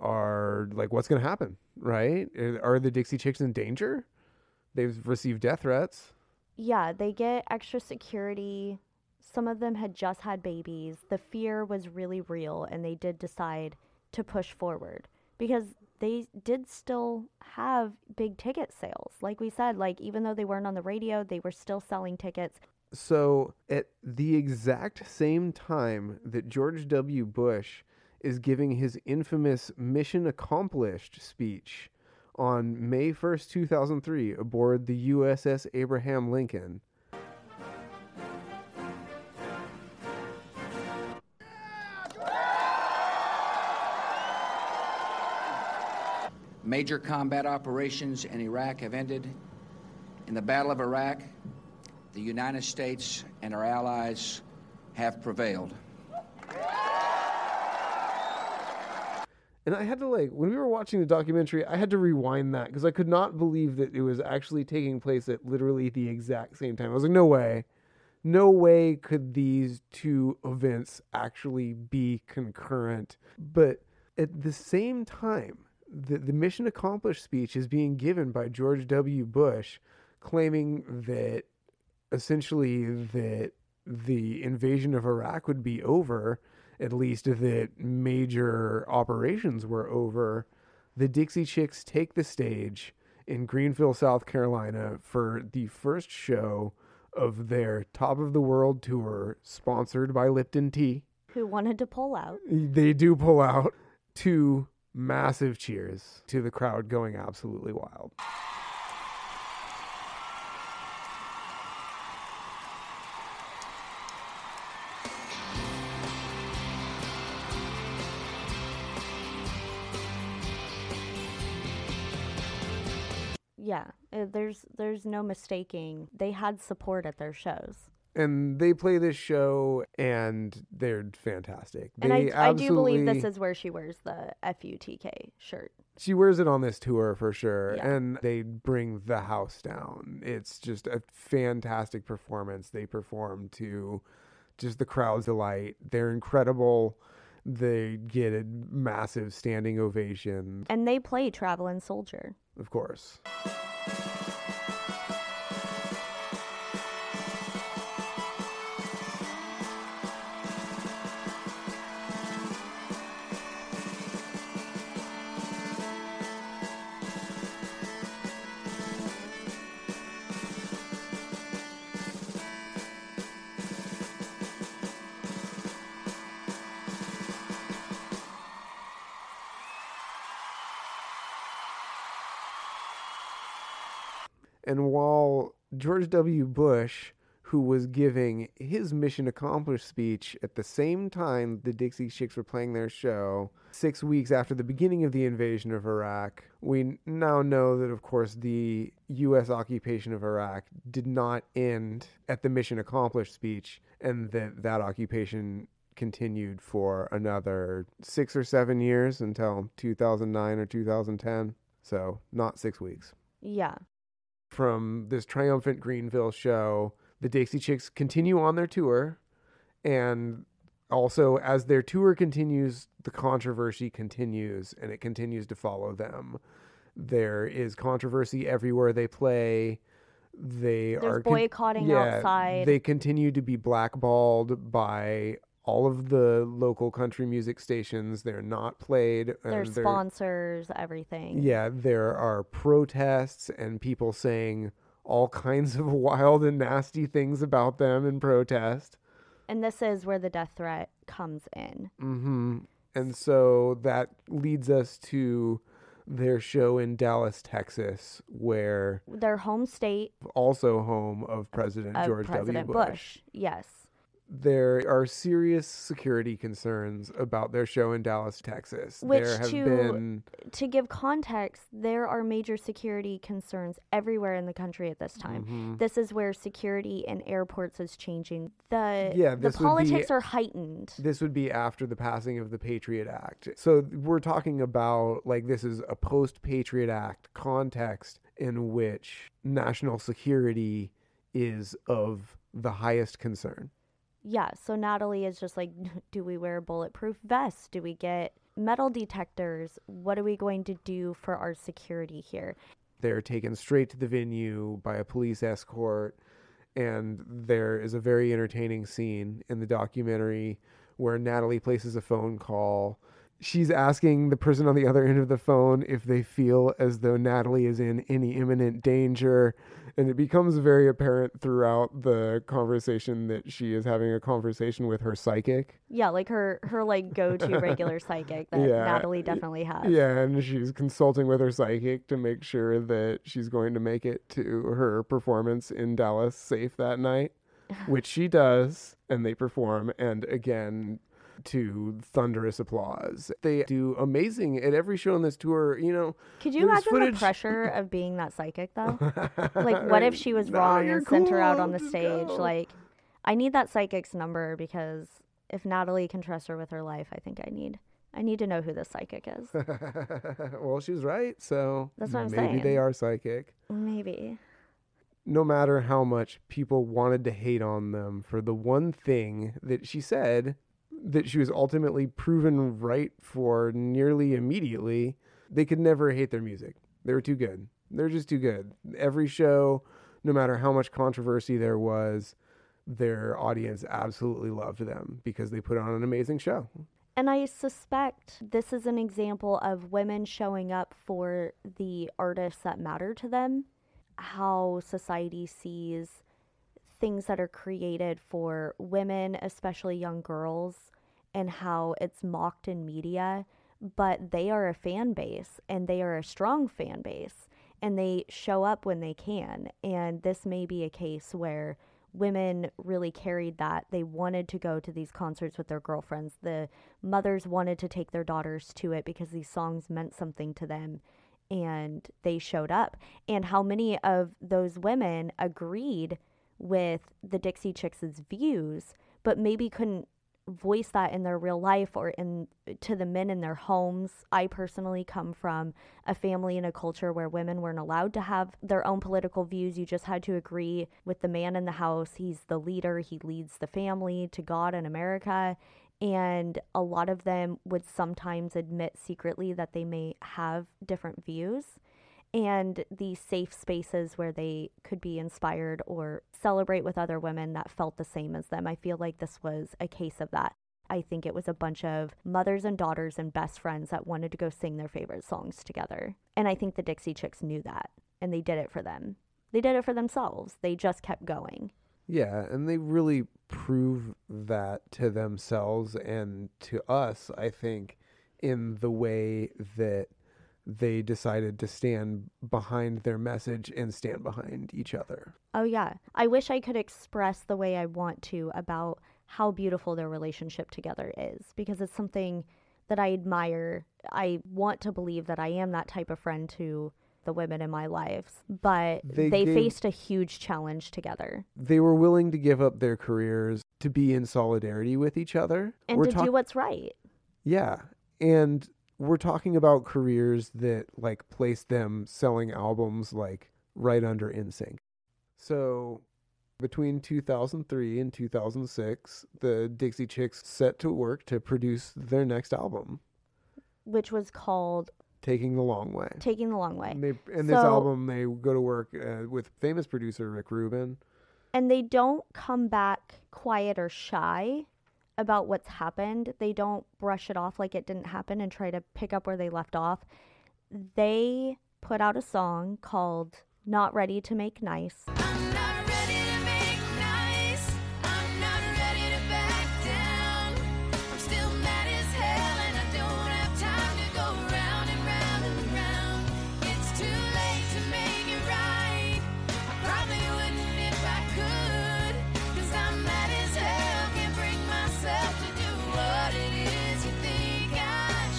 S5: Are, like, what's going to happen, right? Are the Dixie Chicks in danger? They've received death threats.
S1: Yeah, they get extra security. Some of them had just had babies. The fear was really real, and they did decide to push forward because they did still have big ticket sales. Like we said, like even though they weren't on the radio, they were still selling tickets.
S5: So at the exact same time that George W. Bush is giving his infamous Mission Accomplished speech on May 1st, 2003, aboard the USS Abraham Lincoln.
S12: Major combat operations in Iraq have ended. In the Battle of Iraq, the United States and our allies have prevailed.
S5: And I had to, when we were watching the documentary, I had to rewind that because I could not believe that it was actually taking place at literally the exact same time. I was like, no way. No way could these two events actually be concurrent. But at the same time, the Mission Accomplished speech is being given by George W. Bush, claiming that essentially that the invasion of Iraq would be over, at least that major operations were over. The Dixie Chicks take the stage in Greenville, South Carolina for the first show of their Top of the World tour, sponsored by Lipton Tea.
S1: Who wanted to pull out.
S5: They do pull out. Two massive cheers to the crowd going absolutely wild.
S1: Yeah, there's no mistaking. They had support at their shows.
S5: And they play this show, and they're fantastic.
S1: And I do believe this is where she wears the FUTK shirt.
S5: She wears it on this tour for sure,
S1: Yeah.
S5: and they bring the house down. It's just a fantastic performance. They perform to just the crowd's delight. They're incredible. They get a massive standing ovation.
S1: And they play Travelin' Soldier.
S5: Of course. And while George W. Bush, who was giving his Mission Accomplished speech at the same time the Dixie Chicks were playing their show, 6 weeks after the beginning of the invasion of Iraq, we now know that, of course, the U.S. occupation of Iraq did not end at the Mission Accomplished speech, and that occupation continued for another 6 or 7 years until 2009 or 2010. So, not 6 weeks.
S1: Yeah.
S5: From this triumphant Greenville show, the Dixie Chicks continue on their tour, and also as their tour continues, the controversy continues, and it continues to follow them. There is controversy everywhere they play. There's
S1: boycotting outside.
S5: They continue to be blackballed by all of the local country music stations. They're not played.
S1: Their sponsors, everything.
S5: Yeah, there are protests and people saying all kinds of wild and nasty things about them in protest.
S1: And this is where the death threat comes in.
S5: Mm-hmm. And so that leads us to their show in Dallas, Texas, where...
S1: their home state.
S5: Also home of President George
S1: President
S5: W. Bush.
S1: Yes.
S5: There are serious security concerns about their show in Dallas, Texas.
S1: Which,
S5: there have been...
S1: to give context, there are major security concerns everywhere in the country at this time.
S5: Mm-hmm.
S1: This is where security in airports is changing. The
S5: this
S1: politics are heightened.
S5: This would be after the passing of the Patriot Act. So we're talking about, this is a post-Patriot Act context in which national security is of the highest concern.
S1: Yeah, so Natalie is just like, do we wear bulletproof vests? Do we get metal detectors? What are we going to do for our security here?
S5: They're taken straight to the venue by a police escort, and there is a very entertaining scene in the documentary where Natalie places a phone call she's asking the person on the other end of the phone if they feel as though Natalie is in any imminent danger. And it becomes very apparent throughout the conversation that she is having a conversation with her psychic.
S1: Yeah, like her like go-to regular psychic that Natalie definitely has.
S5: Yeah, and she's consulting with her psychic to make sure that she's going to make it to her performance in Dallas safe that night, which she does, and they perform, and again, to thunderous applause. They do amazing at every show on this tour, you know.
S1: Could you imagine the pressure of being that psychic, though? Like, what if she was wrong and sent her out on the stage?
S5: Go.
S1: Like, I need that psychic's number, because if Natalie can trust her with her life, I think I need to know who this psychic is.
S5: Well, she's right, so
S1: that's what I'm saying.
S5: Maybe they are psychic.
S1: Maybe.
S5: No matter how much people wanted to hate on them for the one thing that she said that she was ultimately proven right for nearly immediately, they could never hate their music. They were too good. They're just too good. Every show, no matter how much controversy there was, their audience absolutely loved them because they put on an amazing show.
S1: And I suspect this is an example of women showing up for the artists that matter to them, how society sees things that are created for women, especially young girls, and how it's mocked in media, but they are a fan base, and they are a strong fan base, and they show up when they can. And this may be a case where women really carried that. They wanted to go to these concerts with their girlfriends. The mothers wanted to take their daughters to it because these songs meant something to them, and they showed up. And how many of those women agreed with the Dixie Chicks' views, but maybe couldn't voice that in their real life or to the men in their homes. I personally come from a family and a culture where women weren't allowed to have their own political views. You just had to agree with the man in the house. He's the leader. He leads the family to God in America. And a lot of them would sometimes admit secretly that they may have different views. And these safe spaces where they could be inspired or celebrate with other women that felt the same as them. I feel like this was a case of that. I think it was a bunch of mothers and daughters and best friends that wanted to go sing their favorite songs together. And I think the Dixie Chicks knew that, and they did it for them. They did it for themselves. They just kept going.
S5: Yeah, and they really prove that to themselves and to us, I think, in the way that they decided to stand behind their message and stand behind each other.
S1: Oh, yeah. I wish I could express the way I want to about how beautiful their relationship together is, because it's something that I admire. I want to believe that I am that type of friend to the women in my lives, but they faced a huge challenge together.
S5: They were willing to give up their careers to be in solidarity with each other.
S1: And to do what's right.
S5: Yeah. And we're talking about careers that like placed them selling albums like right under NSYNC. So between 2003 and 2006, the Dixie Chicks set to work to produce their next album,
S1: which was called
S5: Taking the Long Way.
S1: Taking the Long Way.
S5: In this album, they go to work with famous producer Rick Rubin.
S1: And they don't come back quiet or shy about what's happened. They don't brush it off like it didn't happen and try to pick up where they left off. They put out a song called Not Ready to Make Nice.
S2: I'm not ready to make nice. I'm not ready to back down. I'm still mad as hell and I don't have time to go round and round and round. It's too late to make it right. I probably wouldn't if I could, 'cause I'm mad as hell. Can't bring myself to do what it is you think I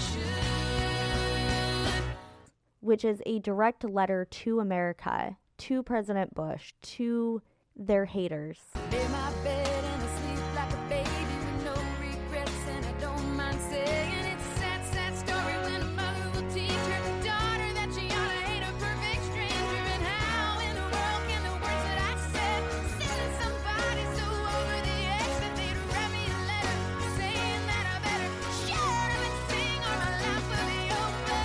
S2: should.
S1: Which is a direct letter to America, to President Bush, to their haters.
S2: In my bed and I sleep like a baby with no regrets, and I don't mind saying it's a sad, sad story when a mother will teach her daughter that she ought to hate a perfect stranger. And how in the world can the words that I said send somebody so over the edge that they'd write me a letter saying that I better share them and sing or my life will be over.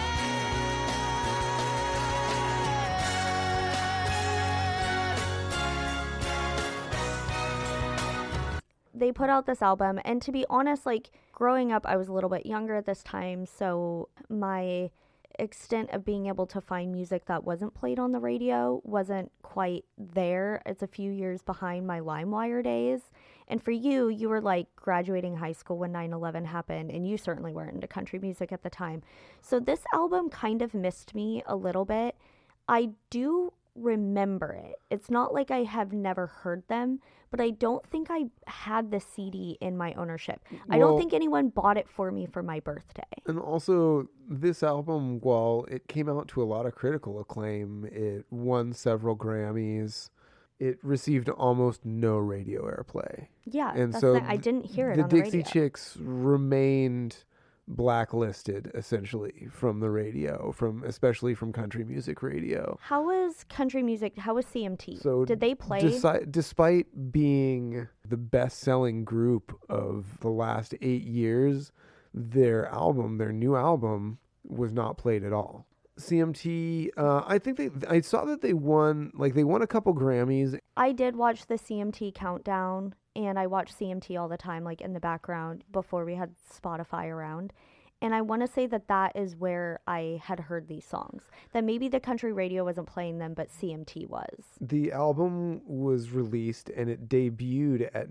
S1: they put out this album, and to be honest, like growing up, I was a little bit younger at this time, so my extent of being able to find music that wasn't played on the radio wasn't quite there. It's a few years behind my LimeWire days. And for you, you were like graduating high school when 9/11 happened, and you certainly weren't into country music at the time. So this album kind of missed me a little bit. I do remember it. It's not like I have never heard them, but I don't think I had the CD in my ownership. I don't think anyone bought it for me for my birthday.
S5: And also, this album, while it came out to a lot of critical acclaim, it won several Grammys. It received almost no radio airplay.
S1: Yeah,
S5: and
S1: that's
S5: so
S1: I didn't hear it
S5: the
S1: on the
S5: Dixie
S1: radio.
S5: Chicks remained blacklisted essentially from the radio, especially from country music radio.
S1: How was country music? How was CMT?
S5: So
S1: did they play?
S5: Despite being the best-selling group of the last 8 years, their new album, was not played at all. CMT, I saw that they won a couple Grammys.
S1: I did watch the CMT countdown, and I watched CMT all the time, like in the background before we had Spotify around. And I want to say that is where I had heard these songs. That maybe the country radio wasn't playing them, but CMT was.
S5: The album was released and it debuted at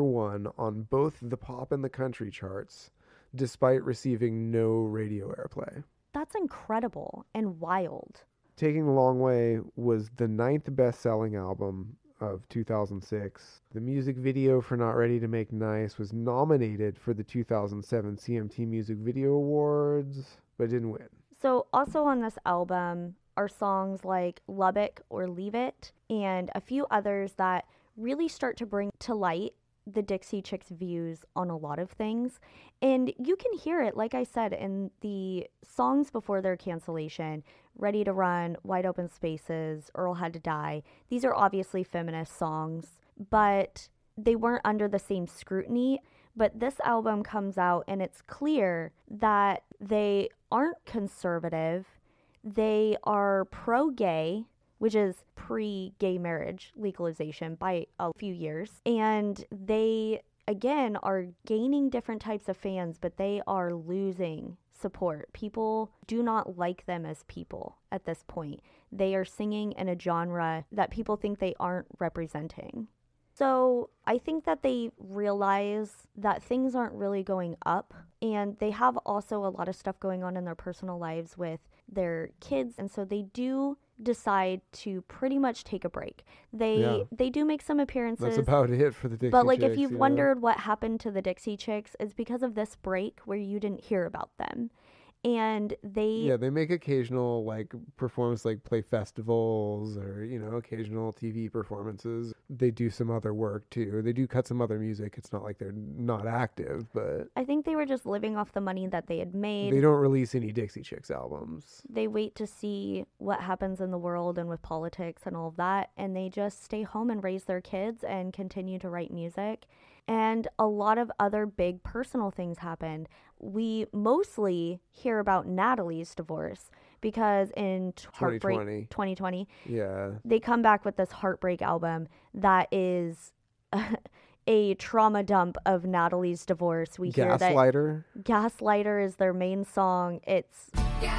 S5: #1 on both the pop and the country charts, despite receiving no radio airplay.
S1: That's incredible and wild.
S5: Taking the Long Way was the 9th best-selling album of 2006. The music video for Not Ready to Make Nice was nominated for the 2007 CMT Music Video Awards, but didn't win.
S1: So also on this album are songs like Lubbock or Leave It, and a few others that really start to bring to light the Dixie Chicks' views on a lot of things. And you can hear it, like I said, in the songs before their cancellation: Ready to Run, Wide Open Spaces, Earl Had to Die. These are obviously feminist songs, but they weren't under the same scrutiny. But this album comes out and it's clear that they aren't conservative. They are pro-gay, which is pre-gay marriage legalization by a few years. And they, again, are gaining different types of fans, but they are losing support. People do not like them as people at this point. They are singing in a genre that people think they aren't representing. So I think that they realize that things aren't really going up, and they have also a lot of stuff going on in their personal lives with their kids, and so they do decide to pretty much take a break. They do make some appearances.
S5: That's about it for the Dixie Chicks.
S1: But like, if you've wondered what happened to the Dixie Chicks, it's because of this break where you didn't hear about them. And they
S5: make occasional performance, play festivals or occasional TV performances. They do some other work too. They do cut some other music. It's not like they're not active, but
S1: I think they were just living off the money that they had made.
S5: They don't release any Dixie Chicks albums.
S1: They wait to see what happens in the world and with politics and all of that, and they just stay home and raise their kids and continue to write music. And a lot of other big personal things happened. We mostly hear about Natalie's divorce because in Heartbreak 2020, they come back with this Heartbreak album that is a trauma dump of Natalie's divorce. We hear that Gaslighter is their main song. It's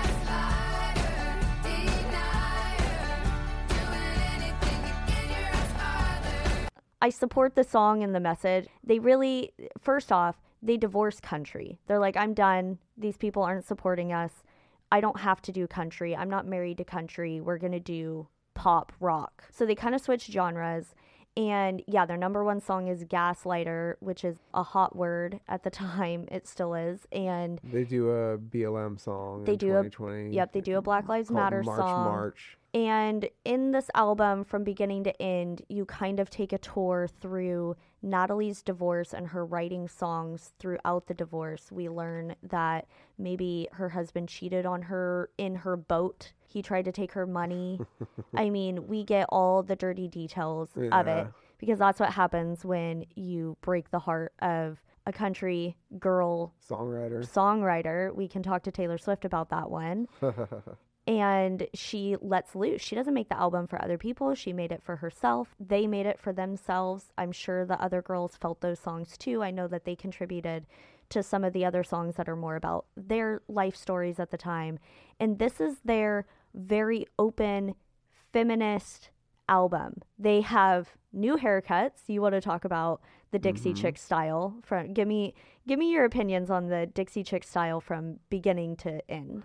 S1: I support the song and the message. They really, first off, they divorce country. They're like, I'm done. These people aren't supporting us. I don't have to do country. I'm not married to country. We're going to do pop rock. So they kind of switch genres. And yeah, their #1 song is Gaslighter, which is a hot word at the time. It still is. And
S5: they do a BLM song in 2020.
S1: They do a Black Lives Matter song.
S5: March.
S1: And in this album, from beginning to end, you kind of take a tour through Natalie's divorce and her writing songs throughout the divorce. We learn that maybe her husband cheated on her in her boat. He tried to take her money. I mean, we get all the dirty details of it, because that's what happens when you break the heart of a country girl
S5: songwriter.
S1: We can talk to Taylor Swift about that one. and she lets loose. She doesn't make the album for other people. She made it for herself. They made it for themselves. I'm sure the other girls felt those songs too. I know that they contributed to some of the other songs that are more about their life stories at the time. And this is their very open feminist album. They have new haircuts. You want to talk about the Dixie Chick style? Give me your opinions on the Dixie Chick style from beginning to end.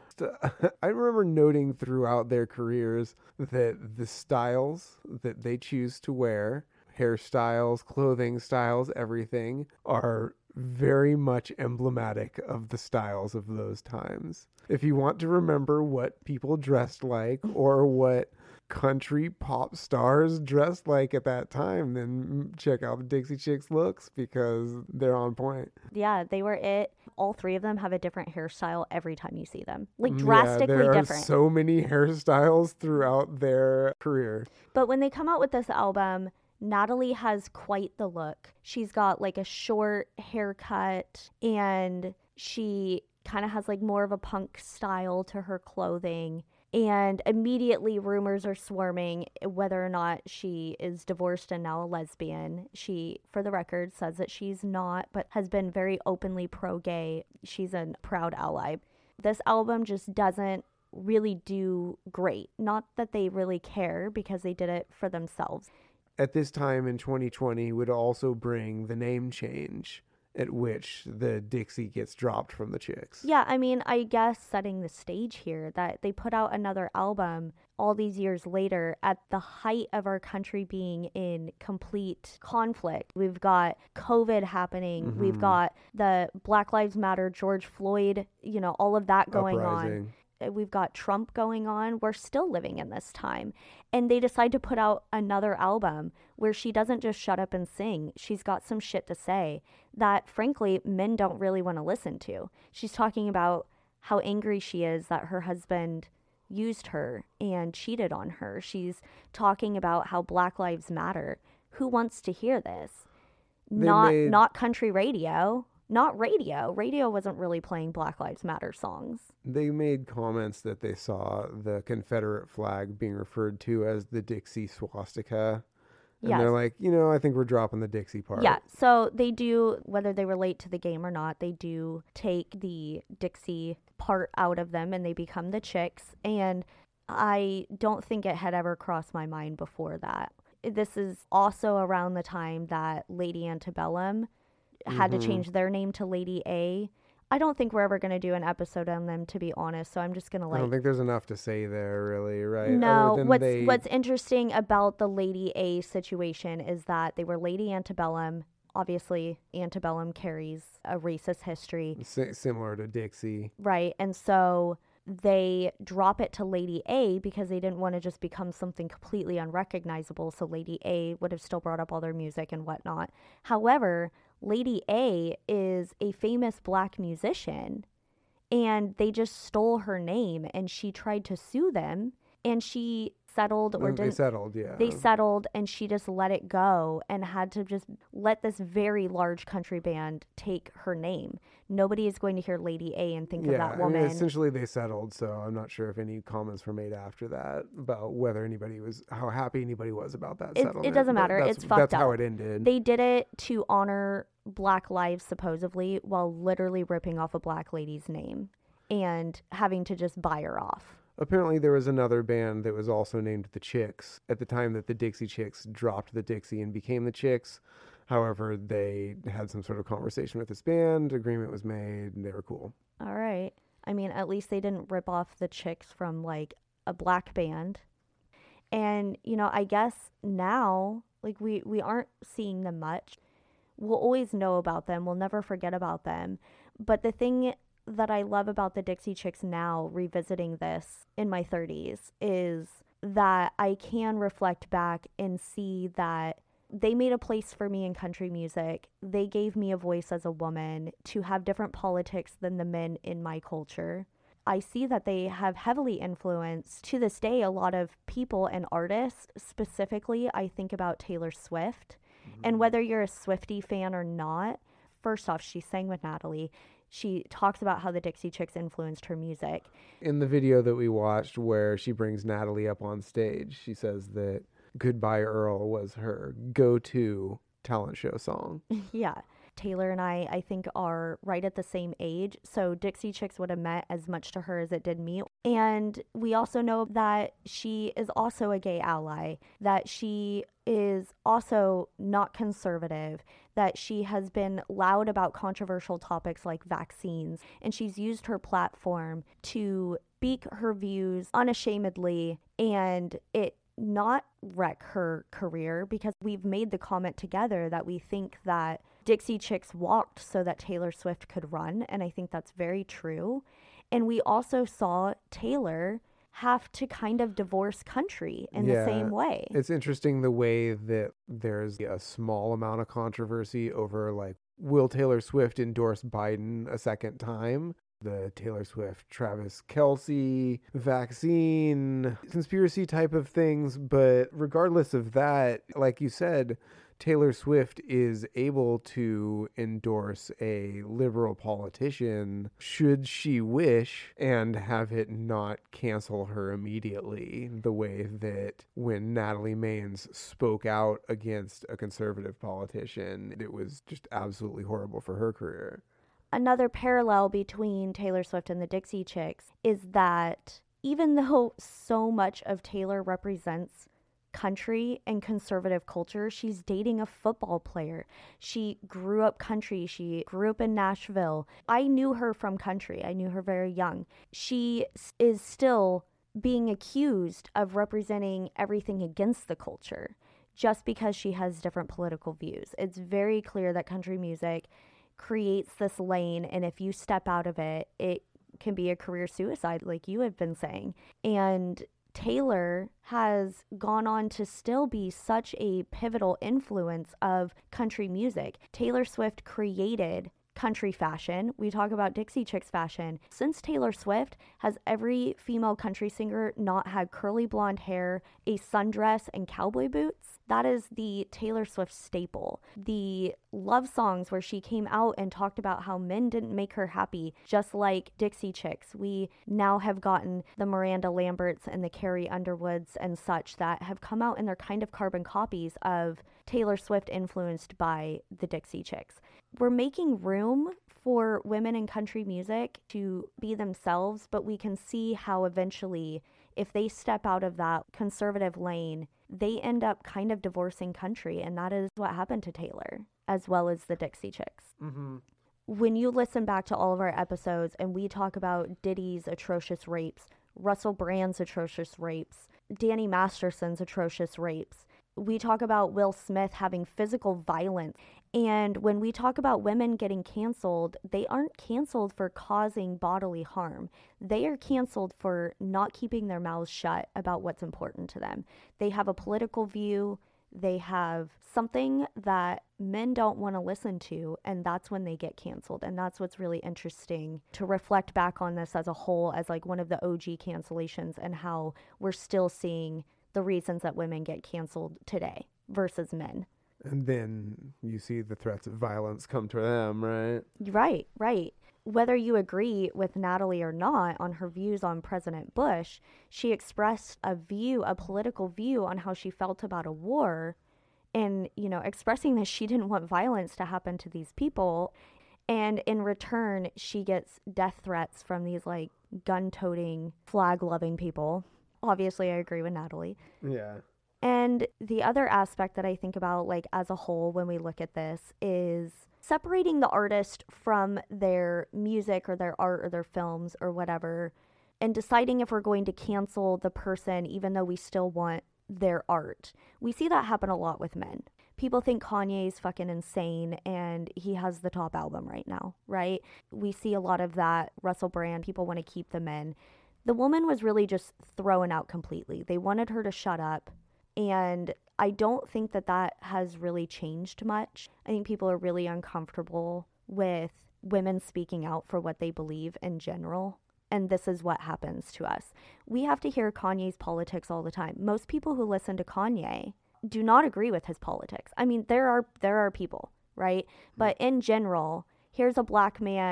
S5: I remember noting throughout their careers that the styles that they choose to wear, hairstyles, clothing styles, everything, are very much emblematic of the styles of those times. If you want to remember what people dressed like or what country pop stars dressed like at that time, then check out the Dixie Chicks looks, because they're on point.
S1: Yeah, they were it. All three of them have a different hairstyle every time you see them. Like drastically
S5: there
S1: different.
S5: Are so many hairstyles throughout their career.
S1: But when they come out with this album, Natalie has quite the look. She's got like a short haircut, and she kind of has like more of a punk style to her clothing. And immediately rumors are swarming whether or not she is divorced and now a lesbian. She, for the record, says that she's not, but has been very openly pro-gay. She's a proud ally. This album just doesn't really do great. Not that they really care, because they did it for themselves.
S5: At this time in 2020 would also bring the name change at which the Dixie gets dropped from the Chicks.
S1: Yeah, I mean, I guess setting the stage here, that they put out another album all these years later at the height of our country being in complete conflict. We've got COVID happening. We've got the Black Lives Matter, George Floyd, all of that going on. We've got Trump going on. We're still living in this time. And they decide to put out another album where she doesn't just shut up and sing. She's got some shit to say that, frankly, men don't really want to listen to. She's talking about how angry she is that her husband used her and cheated on her. She's talking about how Black Lives Matter. Who wants to hear this? Not country radio. Not radio. Radio wasn't really playing Black Lives Matter songs.
S5: They made comments that they saw the Confederate flag being referred to as the Dixie swastika. And they're like, I think we're dropping the Dixie part.
S1: Yeah, so they do, whether they relate to the game or not, they do take the Dixie part out of them and they become the Chicks. And I don't think it had ever crossed my mind before that. This is also around the time that Lady Antebellum had to change their name to Lady A. I don't think we're ever going to do an episode on them, to be honest, so I'm just going to
S5: I don't think there's enough to say there, really, right?
S1: No, what's interesting about the Lady A situation is that they were Lady Antebellum. Obviously, Antebellum carries a racist history.
S5: Similar to Dixie.
S1: Right, and so they drop it to Lady A because they didn't want to just become something completely unrecognizable, so Lady A would have still brought up all their music and whatnot. However, Lady A is a famous black musician, and they just stole her name, and she tried to sue them, and she settled or didn't. They
S5: settled, yeah.
S1: They settled, and she just let it go and had to just let this very large country band take her name. Nobody is going to hear Lady A and think of that woman.
S5: I mean, essentially they settled, so I'm not sure if any comments were made after that about whether how happy anybody was about that settlement.
S1: It doesn't matter. It's fucked up.
S5: That's how it ended.
S1: They did it to honor Black lives, supposedly, while literally ripping off a black lady's name and having to just buy her off.
S5: Apparently there was another band that was also named the Chicks at the time that the Dixie Chicks dropped the Dixie and became the Chicks. However, they had some sort of conversation with this band, agreement was made, and they were cool.
S1: All right. I mean, at least they didn't rip off the Chicks from, like, a black band. And, I guess now, like, we aren't seeing them much. We'll always know about them. We'll never forget about them. But the thing that I love about the Dixie Chicks now, revisiting this in my 30s, is that I can reflect back and see that they made a place for me in country music. They gave me a voice as a woman to have different politics than the men in my culture. I see that they have heavily influenced, to this day, a lot of people and artists. Specifically, I think about Taylor Swift. And whether you're a Swiftie fan or not, first off, she sang with Natalie. she talks about how the Dixie Chicks influenced her music.
S5: In the video that we watched where she brings Natalie up on stage, she says that Goodbye Earl was her go-to talent show song.
S1: Yeah. Taylor and I think, are right at the same age. So Dixie Chicks would have meant as much to her as it did me. And we also know that she is also a gay ally, that she is also not conservative, that she has been loud about controversial topics like vaccines. And she's used her platform to speak her views unashamedly, and it not wreck her career, because we've made the comment together that we think that Dixie Chicks walked so that Taylor Swift could run, and I think that's very true. And we also saw Taylor have to kind of divorce country in the same way.
S5: It's interesting the way that there's a small amount of controversy over, like, will Taylor Swift endorse Biden a second time? The Taylor Swift, Travis Kelce, vaccine, conspiracy type of things. But regardless of that, like you said, Taylor Swift is able to endorse a liberal politician should she wish, and have it not cancel her immediately, the way that when Natalie Maines spoke out against a conservative politician, it was just absolutely horrible for her career.
S1: Another parallel between Taylor Swift and the Dixie Chicks is that even though so much of Taylor represents country and conservative culture, she's dating a football player. She grew up country. She grew up in Nashville. I knew her from country. I knew her very young. She is still being accused of representing everything against the culture just because she has different political views. It's very clear that country music creates this lane, and if you step out of it, it can be a career suicide, like you have been saying. And Taylor has gone on to still be such a pivotal influence of country music. Taylor Swift created country fashion. We talk about Dixie Chicks fashion. Since Taylor Swift, has every female country singer not had curly blonde hair, a sundress, and cowboy boots? That is the Taylor Swift staple. The love songs where she came out and talked about how men didn't make her happy, just like Dixie Chicks. We now have gotten the Miranda Lamberts and the Carrie Underwoods and such that have come out, and they're kind of carbon copies of Taylor Swift influenced by the Dixie Chicks. We're making room for women in country music to be themselves, but we can see how eventually, if they step out of that conservative lane, they end up kind of divorcing country, and that is what happened to Taylor, as well as the Dixie Chicks.
S5: Mm-hmm.
S1: When you listen back to all of our episodes and we talk about Diddy's atrocious rapes, Russell Brand's atrocious rapes, Danny Masterson's atrocious rapes, we talk about Will Smith having physical violence. And when we talk about women getting canceled, they aren't canceled for causing bodily harm. They are canceled for not keeping their mouths shut about what's important to them. They have a political view. They have something that men don't want to listen to, and that's when they get canceled. And that's what's really interesting to reflect back on this as a whole, as like one of the OG cancellations, and how we're still seeing the reasons that women get canceled today versus men.
S5: And then you see the threats of violence come to them, right?
S1: Right, right. Whether you agree with Natalie or not on her views on President Bush, she expressed a view, a political view on how she felt about a war, and, you know, expressing that she didn't want violence to happen to these people. And in return, she gets death threats from these like gun-toting, flag-loving people. Obviously, I agree with Natalie.
S5: Yeah.
S1: And the other aspect that I think about, like, as a whole, when we look at this, is separating the artist from their music or their art or their films or whatever, and deciding if we're going to cancel the person even though we still want their art. We see that happen a lot with men. People think Kanye's fucking insane and he has the top album right now, right? We see a lot of that. Russell Brand, people want to keep them in. The woman was really just thrown out completely. They wanted her to shut up. And I don't think that that has really changed much. I think people are really uncomfortable with women speaking out for what they believe in general. And this is what happens to us. We have to hear Kanye's politics all the time. Most people who listen to Kanye do not agree with his politics. I mean, there are people, right? But in general, here's a black man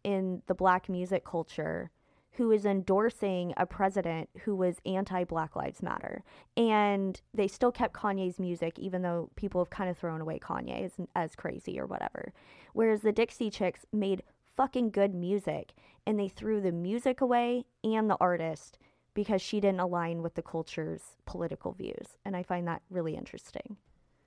S1: in the black music culture who is endorsing a president who was anti-Black Lives Matter. And they still kept Kanye's music, even though people have kind of thrown away Kanye as crazy or whatever. Whereas the Dixie Chicks made fucking good music, and they threw the music away and the artist because she didn't align with the culture's political views. And I find that really interesting.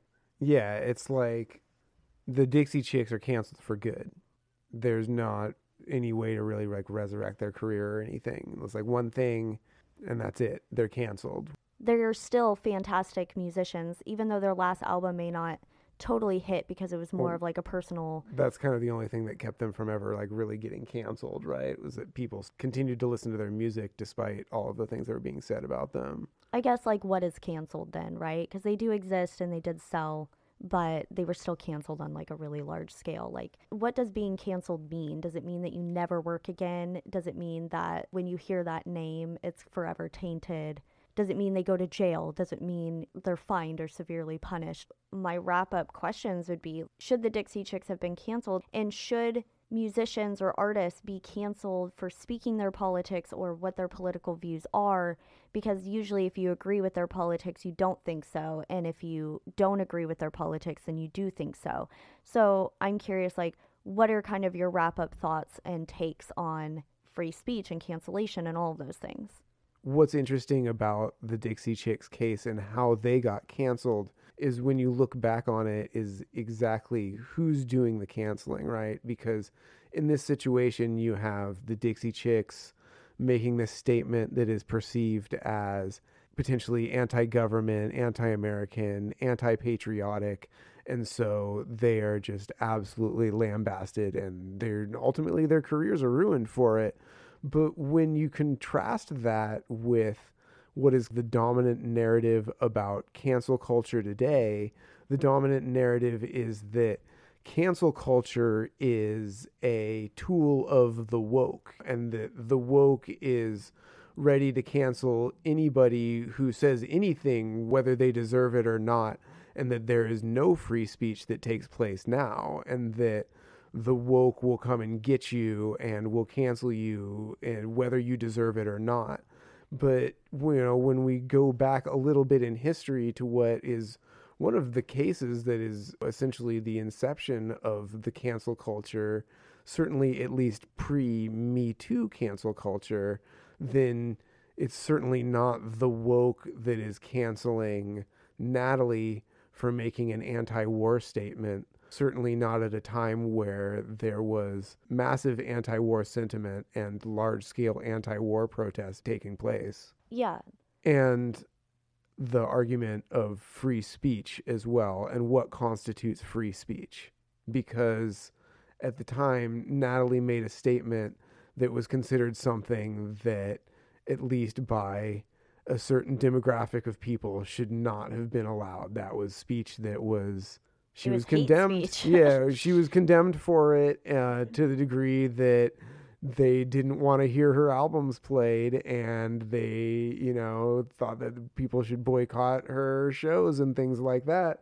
S5: Yeah, it's like the Dixie Chicks are canceled for good. There's not any way to really like resurrect their career or anything. It's like one thing and that's it. They're canceled.
S1: They're still fantastic musicians, even though their last album may not totally hit because it was more of like a personal...
S5: That's kind of the only thing that kept them from ever like really getting canceled, right? Was that people continued to listen to their music despite all of the things that were being said about them.
S1: I guess like what is canceled then, right? Because they do exist and they did sell, but they were still canceled on like a really large scale. Like, what does being canceled mean? Does it mean that you never work again? Does it mean that when you hear that name, it's forever tainted? Does it mean they go to jail? Does it mean they're fined or severely punished? My wrap-up questions would be, should the Dixie Chicks have been canceled? And should musicians or artists be canceled for speaking their politics or what their political views are? Because usually if you agree with their politics, you don't think so. And if you don't agree with their politics, then you do think so. So I'm curious, like, what are kind of your wrap-up thoughts and takes on free speech and cancellation and all of those things?
S5: What's interesting about the Dixie Chicks case and how they got canceled is when you look back on it is exactly who's doing the canceling, right? Because in this situation, you have the Dixie Chicks making this statement that is perceived as potentially anti-government, anti-American, anti-patriotic. And so they are just absolutely lambasted and ultimately their careers are ruined for it. But when you contrast that with what is the dominant narrative about cancel culture today, the dominant narrative is that cancel culture is a tool of the woke, and that the woke is ready to cancel anybody who says anything, whether they deserve it or not, and that there is no free speech that takes place now, and that the woke will come and get you and will cancel you, and whether you deserve it or not. But, you know, when we go back a little bit in history to what is one of the cases that is essentially the inception of the cancel culture, certainly at least pre-Me Too cancel culture, then it's certainly not the woke that is canceling Natalie for making an anti-war statement. Certainly not at a time where there was massive anti-war sentiment and large-scale anti-war protests taking place.
S1: Yeah.
S5: And the argument of free speech as well, and what constitutes free speech. Because at the time, Natalie made a statement that was considered something that, at least by a certain demographic of people, should not have been allowed. That was speech that was... She was condemned. Yeah, she was condemned for it to the degree that they didn't want to hear her albums played, and they, you know, thought that people should boycott her shows and things like that.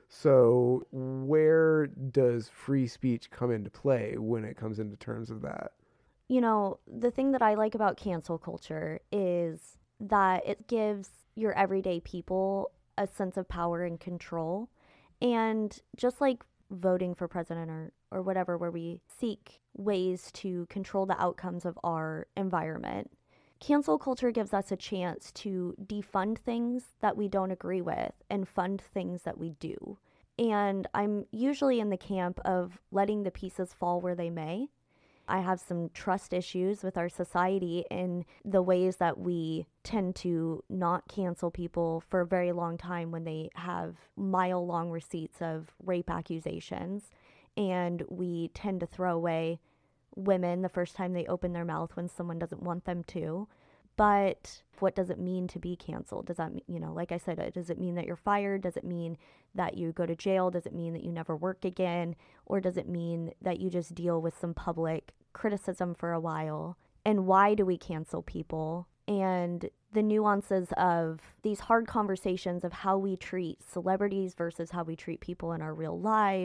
S5: So where does free speech come into play when it comes into terms of that?
S1: You know, the thing that I like about cancel culture is that it gives your everyday people a sense of power and control. And just like voting for president or whatever, where we seek ways to control the outcomes of our environment, cancel culture gives us a chance to defund things that we don't agree with and fund things that we do. And I'm usually in the camp of letting the pieces fall where they may. I have some trust issues with our society in the ways that we tend to not cancel people for a very long time when they have mile-long receipts of rape accusations. And we tend to throw away women the first time they open their mouth when someone doesn't want them to. But what does it mean to be canceled? Does that mean, you know, like I said, does it mean that you're fired? Does it mean that you go to jail? Does it mean that you never work again? Or does it mean that you just deal with some public criticism for a while? And why do we cancel people? And the nuances of these hard conversations of how we treat celebrities versus how we treat people in our real lives,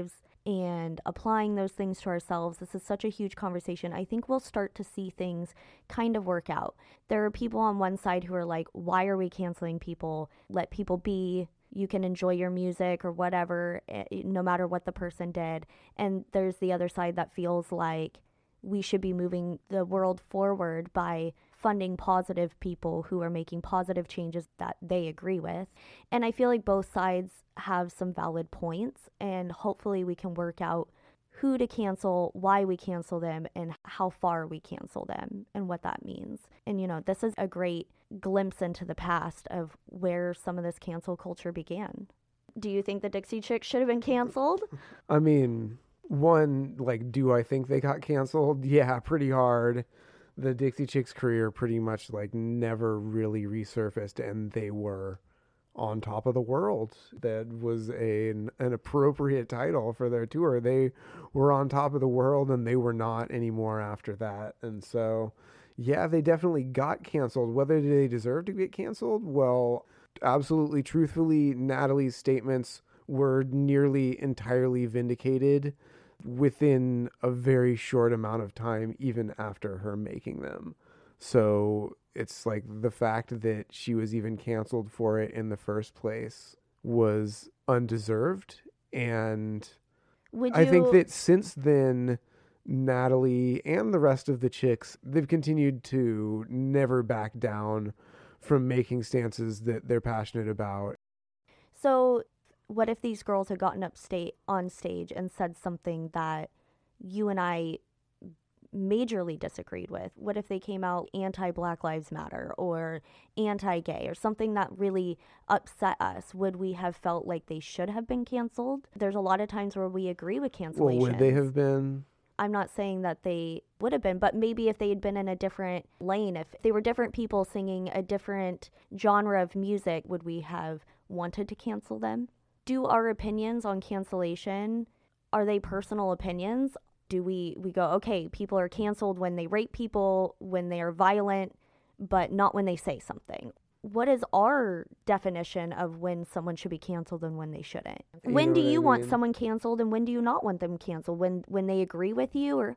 S1: and applying those things to ourselves. This is such a huge conversation. I think we'll start to see things kind of work out. There are people on one side who are like, why are we canceling people? Let people be. You can enjoy your music or whatever, no matter what the person did. And there's the other side that feels like we should be moving the world forward by funding positive people who are making positive changes that they agree with. And I feel like both sides have some valid points, and hopefully we can work out who to cancel, why we cancel them, and how far we cancel them, and what that means. And, you know, this is a great glimpse into the past of where some of this cancel culture began. Do you think the Dixie Chicks should have been canceled?
S5: I mean, one, like, do I think they got canceled? Yeah, pretty hard. The Dixie Chicks' career pretty much, like, never really resurfaced, and they were on top of the world. That was an appropriate title for their tour. They were on top of the world, and they were not anymore after that. And so, yeah, they definitely got canceled. Whether they deserve to get canceled? Well, absolutely, truthfully, Natalie's statements were nearly entirely vindicated within a very short amount of time, even after her making them. So it's like the fact that she was even canceled for it in the first place was undeserved. And I think that since then, Natalie and the rest of the chicks, they've continued to never back down from making stances that they're passionate about.
S1: So what if these girls had gotten up on stage and said something that you and I majorly disagreed with? What if they came out anti-Black Lives Matter or anti-gay or something that really upset us? Would we have felt like they should have been canceled? There's a lot of times where we agree with cancellation.
S5: Well, would they have been?
S1: I'm not saying that they would have been, but maybe if they had been in a different lane, if they were different people singing a different genre of music, would we have wanted to cancel them? Do our opinions on cancellation, are they personal opinions? Do we go, okay, people are canceled when they rape people, when they are violent, but not when they say something? What is our definition of when someone should be canceled and when they shouldn't? When do you want someone canceled and when do you not want them canceled? When they agree with you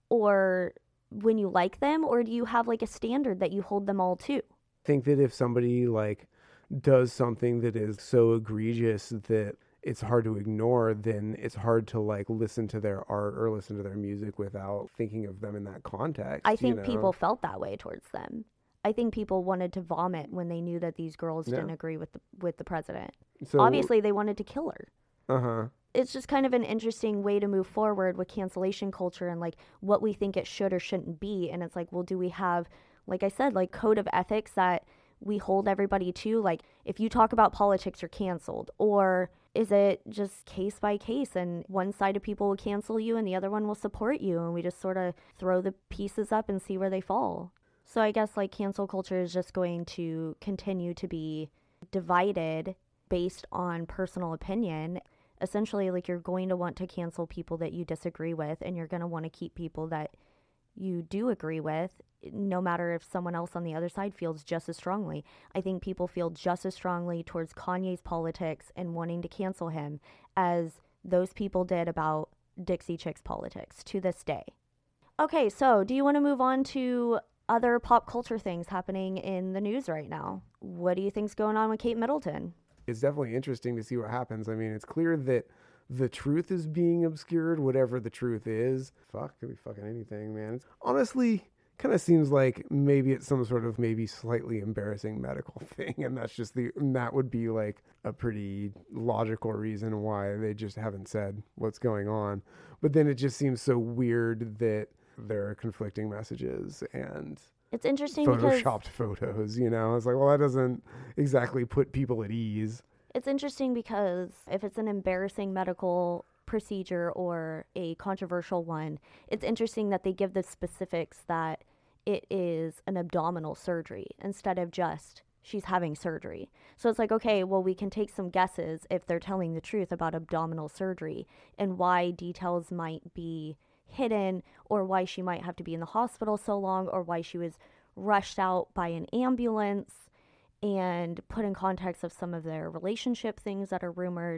S1: or when you like them, or do you have like a standard that you hold them all to?
S5: I think that if somebody like does something that is so egregious that it's hard to ignore, then it's hard to like listen to their art or listen to their music without thinking of them in that context.
S1: I think people felt that way towards them. I think people wanted to vomit when they knew that these girls didn't agree with the president. So, obviously, they wanted to kill her. It's just kind of an interesting way to move forward with cancellation culture and like what we think it should or shouldn't be. And it's like, well, do we have, like I said, like code of ethics that we hold everybody to? Like if you talk about politics, you're canceled. Or is it just case by case and one side of people will cancel you and the other one will support you, and we just sort of throw the pieces up and see where they fall? So I guess like cancel culture is just going to continue to be divided based on personal opinion. Essentially, like you're going to want to cancel people that you disagree with, and you're going to want to keep people that you do agree with, no matter if someone else on the other side feels just as strongly. I think people feel just as strongly towards Kanye's politics and wanting to cancel him as those people did about Dixie Chicks politics to this day. Okay, so do you want to move on to other pop culture things happening in the news right now? What do you think's going on with Kate Middleton?
S5: It's definitely interesting to see what happens. I mean, it's clear that the truth is being obscured, whatever the truth is. Fuck, could be fucking anything, man. It's honestly kind of seems like maybe it's some sort of maybe slightly embarrassing medical thing, and that would be like a pretty logical reason why they just haven't said what's going on. But then it just seems so weird that there are conflicting messages and
S1: it's interesting
S5: photoshopped photos, you know? It's like, well, that doesn't exactly put people at ease.
S1: It's interesting because if it's an embarrassing medical procedure or a controversial one, it's interesting that they give the specifics that it is an abdominal surgery instead of just she's having surgery. So it's like, okay, well, we can take some guesses if they're telling the truth about abdominal surgery and why details might be hidden, or why she might have to be in the hospital so long, or why she was rushed out by an ambulance, and put in context of some of their relationship things that are rumored.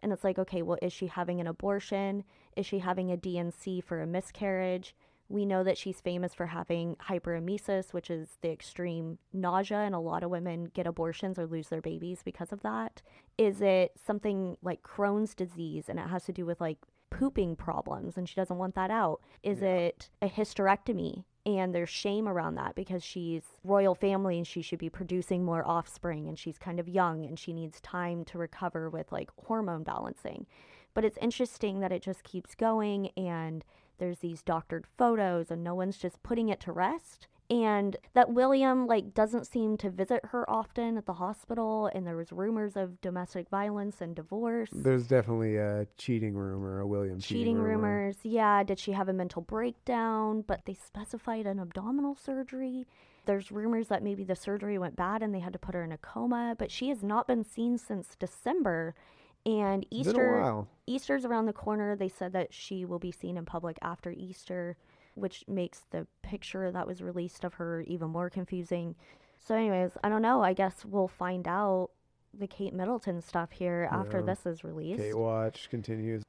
S1: And it's like, okay, well, is she having an abortion? Is she having a DNC for a miscarriage? We know that she's famous for having hyperemesis, which is the extreme nausea, and a lot of women get abortions or lose their babies because of that. Is it something like Crohn's disease, and it has to do with like pooping problems, and she doesn't want that out? Is it a hysterectomy, and there's shame around that because she's royal family and she should be producing more offspring, and she's kind of young and she needs time to recover with like hormone balancing? But it's interesting that it just keeps going, and there's these doctored photos and no one's just putting it to rest. And that William like doesn't seem to visit her often at the hospital, and there was rumors of domestic violence and divorce.
S5: There's definitely a cheating rumor, a William cheating rumor.
S1: Rumors. Yeah, did she have a mental breakdown? But they specified an abdominal surgery. There's rumors that maybe the surgery went bad and they had to put her in a coma, but she has not been seen since December. And Easter's around the corner. They said that she will be seen in public after Easter, which makes the picture that was released of her even more confusing. So anyways, I don't know. I guess we'll find out the Kate Middleton stuff here after this is released.
S5: Kate Watch continues.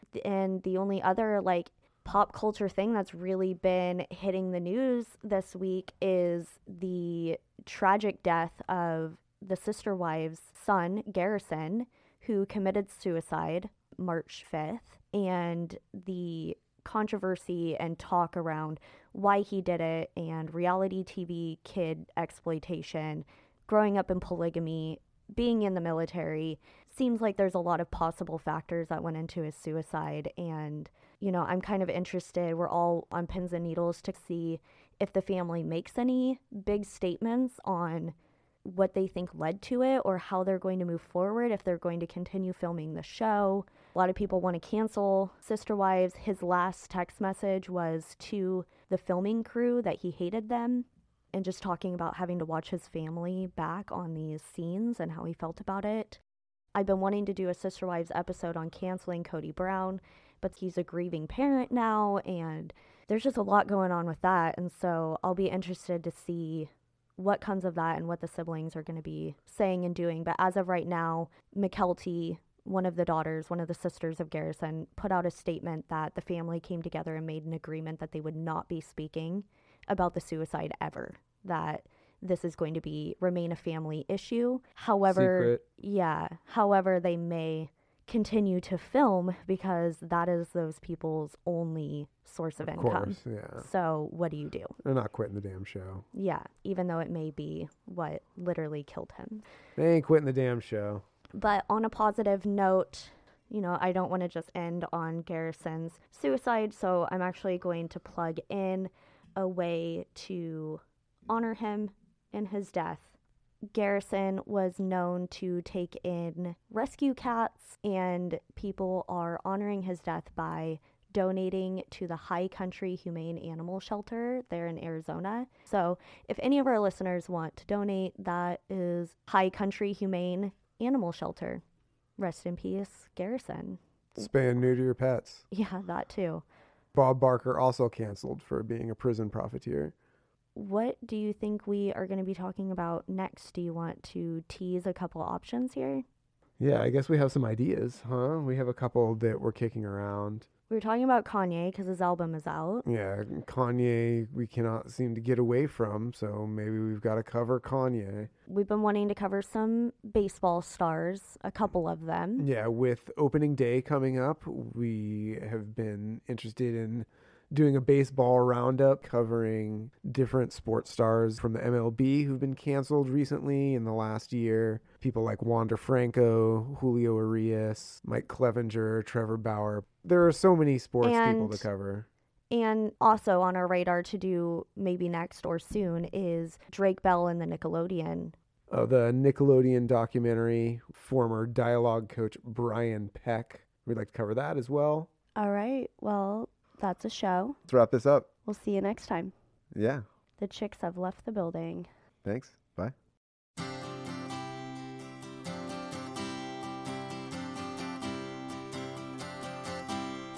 S1: And the only other like pop culture thing that's really been hitting the news this week is the tragic death of the sister wives' son, Garrison, who committed suicide March 5th, and the controversy and talk around why he did it, and reality TV kid exploitation, growing up in polygamy, being in the military. Seems like there's a lot of possible factors that went into his suicide, and you know, I'm kind of interested. We're all on pins and needles to see if the family makes any big statements on what they think led to it or how they're going to move forward, if they're going to continue filming the show. A lot of people want to cancel Sister Wives. His last text message was to the filming crew that he hated them, and just talking about having to watch his family back on these scenes and how he felt about it. I've been wanting to do a Sister Wives episode on canceling Cody Brown, but he's a grieving parent now, and there's just a lot going on with that. And so I'll be interested to see what comes of that and what the siblings are going to be saying and doing. But as of right now, McKelty, one of the daughters, one of the sisters of Garrison, put out a statement that the family came together and made an agreement that they would not be speaking about the suicide ever, that this is going to remain a family issue. However, however, they may continue to film because that is those people's only source of income.
S5: Course, yeah.
S1: So what do you do?
S5: They're not quitting the damn show.
S1: Yeah, even though it may be what literally killed him.
S5: They ain't quitting the damn show.
S1: But on a positive note, you know, I don't want to just end on Garrison's suicide, so I'm actually going to plug in a way to honor him in his death. Garrison was known to take in rescue cats, and people are honoring his death by donating to the High Country Humane Animal Shelter there in Arizona. So if any of our listeners want to donate, that is High Country Humane Animal Shelter. Rest in peace, Garrison.
S5: Spay and neuter your pets.
S1: Yeah, that too.
S5: Bob Barker also canceled for being a prison profiteer.
S1: What do you think we are going to be talking about next? Do you want to tease a couple options here?
S5: Yeah, I guess we have some ideas, huh? We have a couple that we're kicking around.
S1: We were talking about Kanye because his album is out.
S5: Yeah, Kanye we cannot seem to get away from, so maybe we've got to cover Kanye.
S1: We've been wanting to cover some baseball stars, a couple of them.
S5: Yeah, with opening day coming up, we have been interested in doing a baseball roundup covering different sports stars from the MLB who've been canceled recently in the last year. People like Wander Franco, Julio Urias, Mike Clevenger, Trevor Bauer. There are so many sports people to cover.
S1: And also on our radar to do maybe next or soon is Drake Bell and the Nickelodeon.
S5: The Nickelodeon documentary, former dialogue coach Brian Peck. We'd like to cover that as well.
S1: All right. Well, that's a show.
S5: Let's wrap this up.
S1: We'll see you next time.
S5: Yeah.
S1: The chicks have left the building.
S5: Thanks. Bye.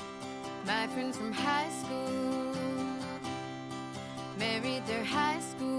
S2: My friends from high school married their high school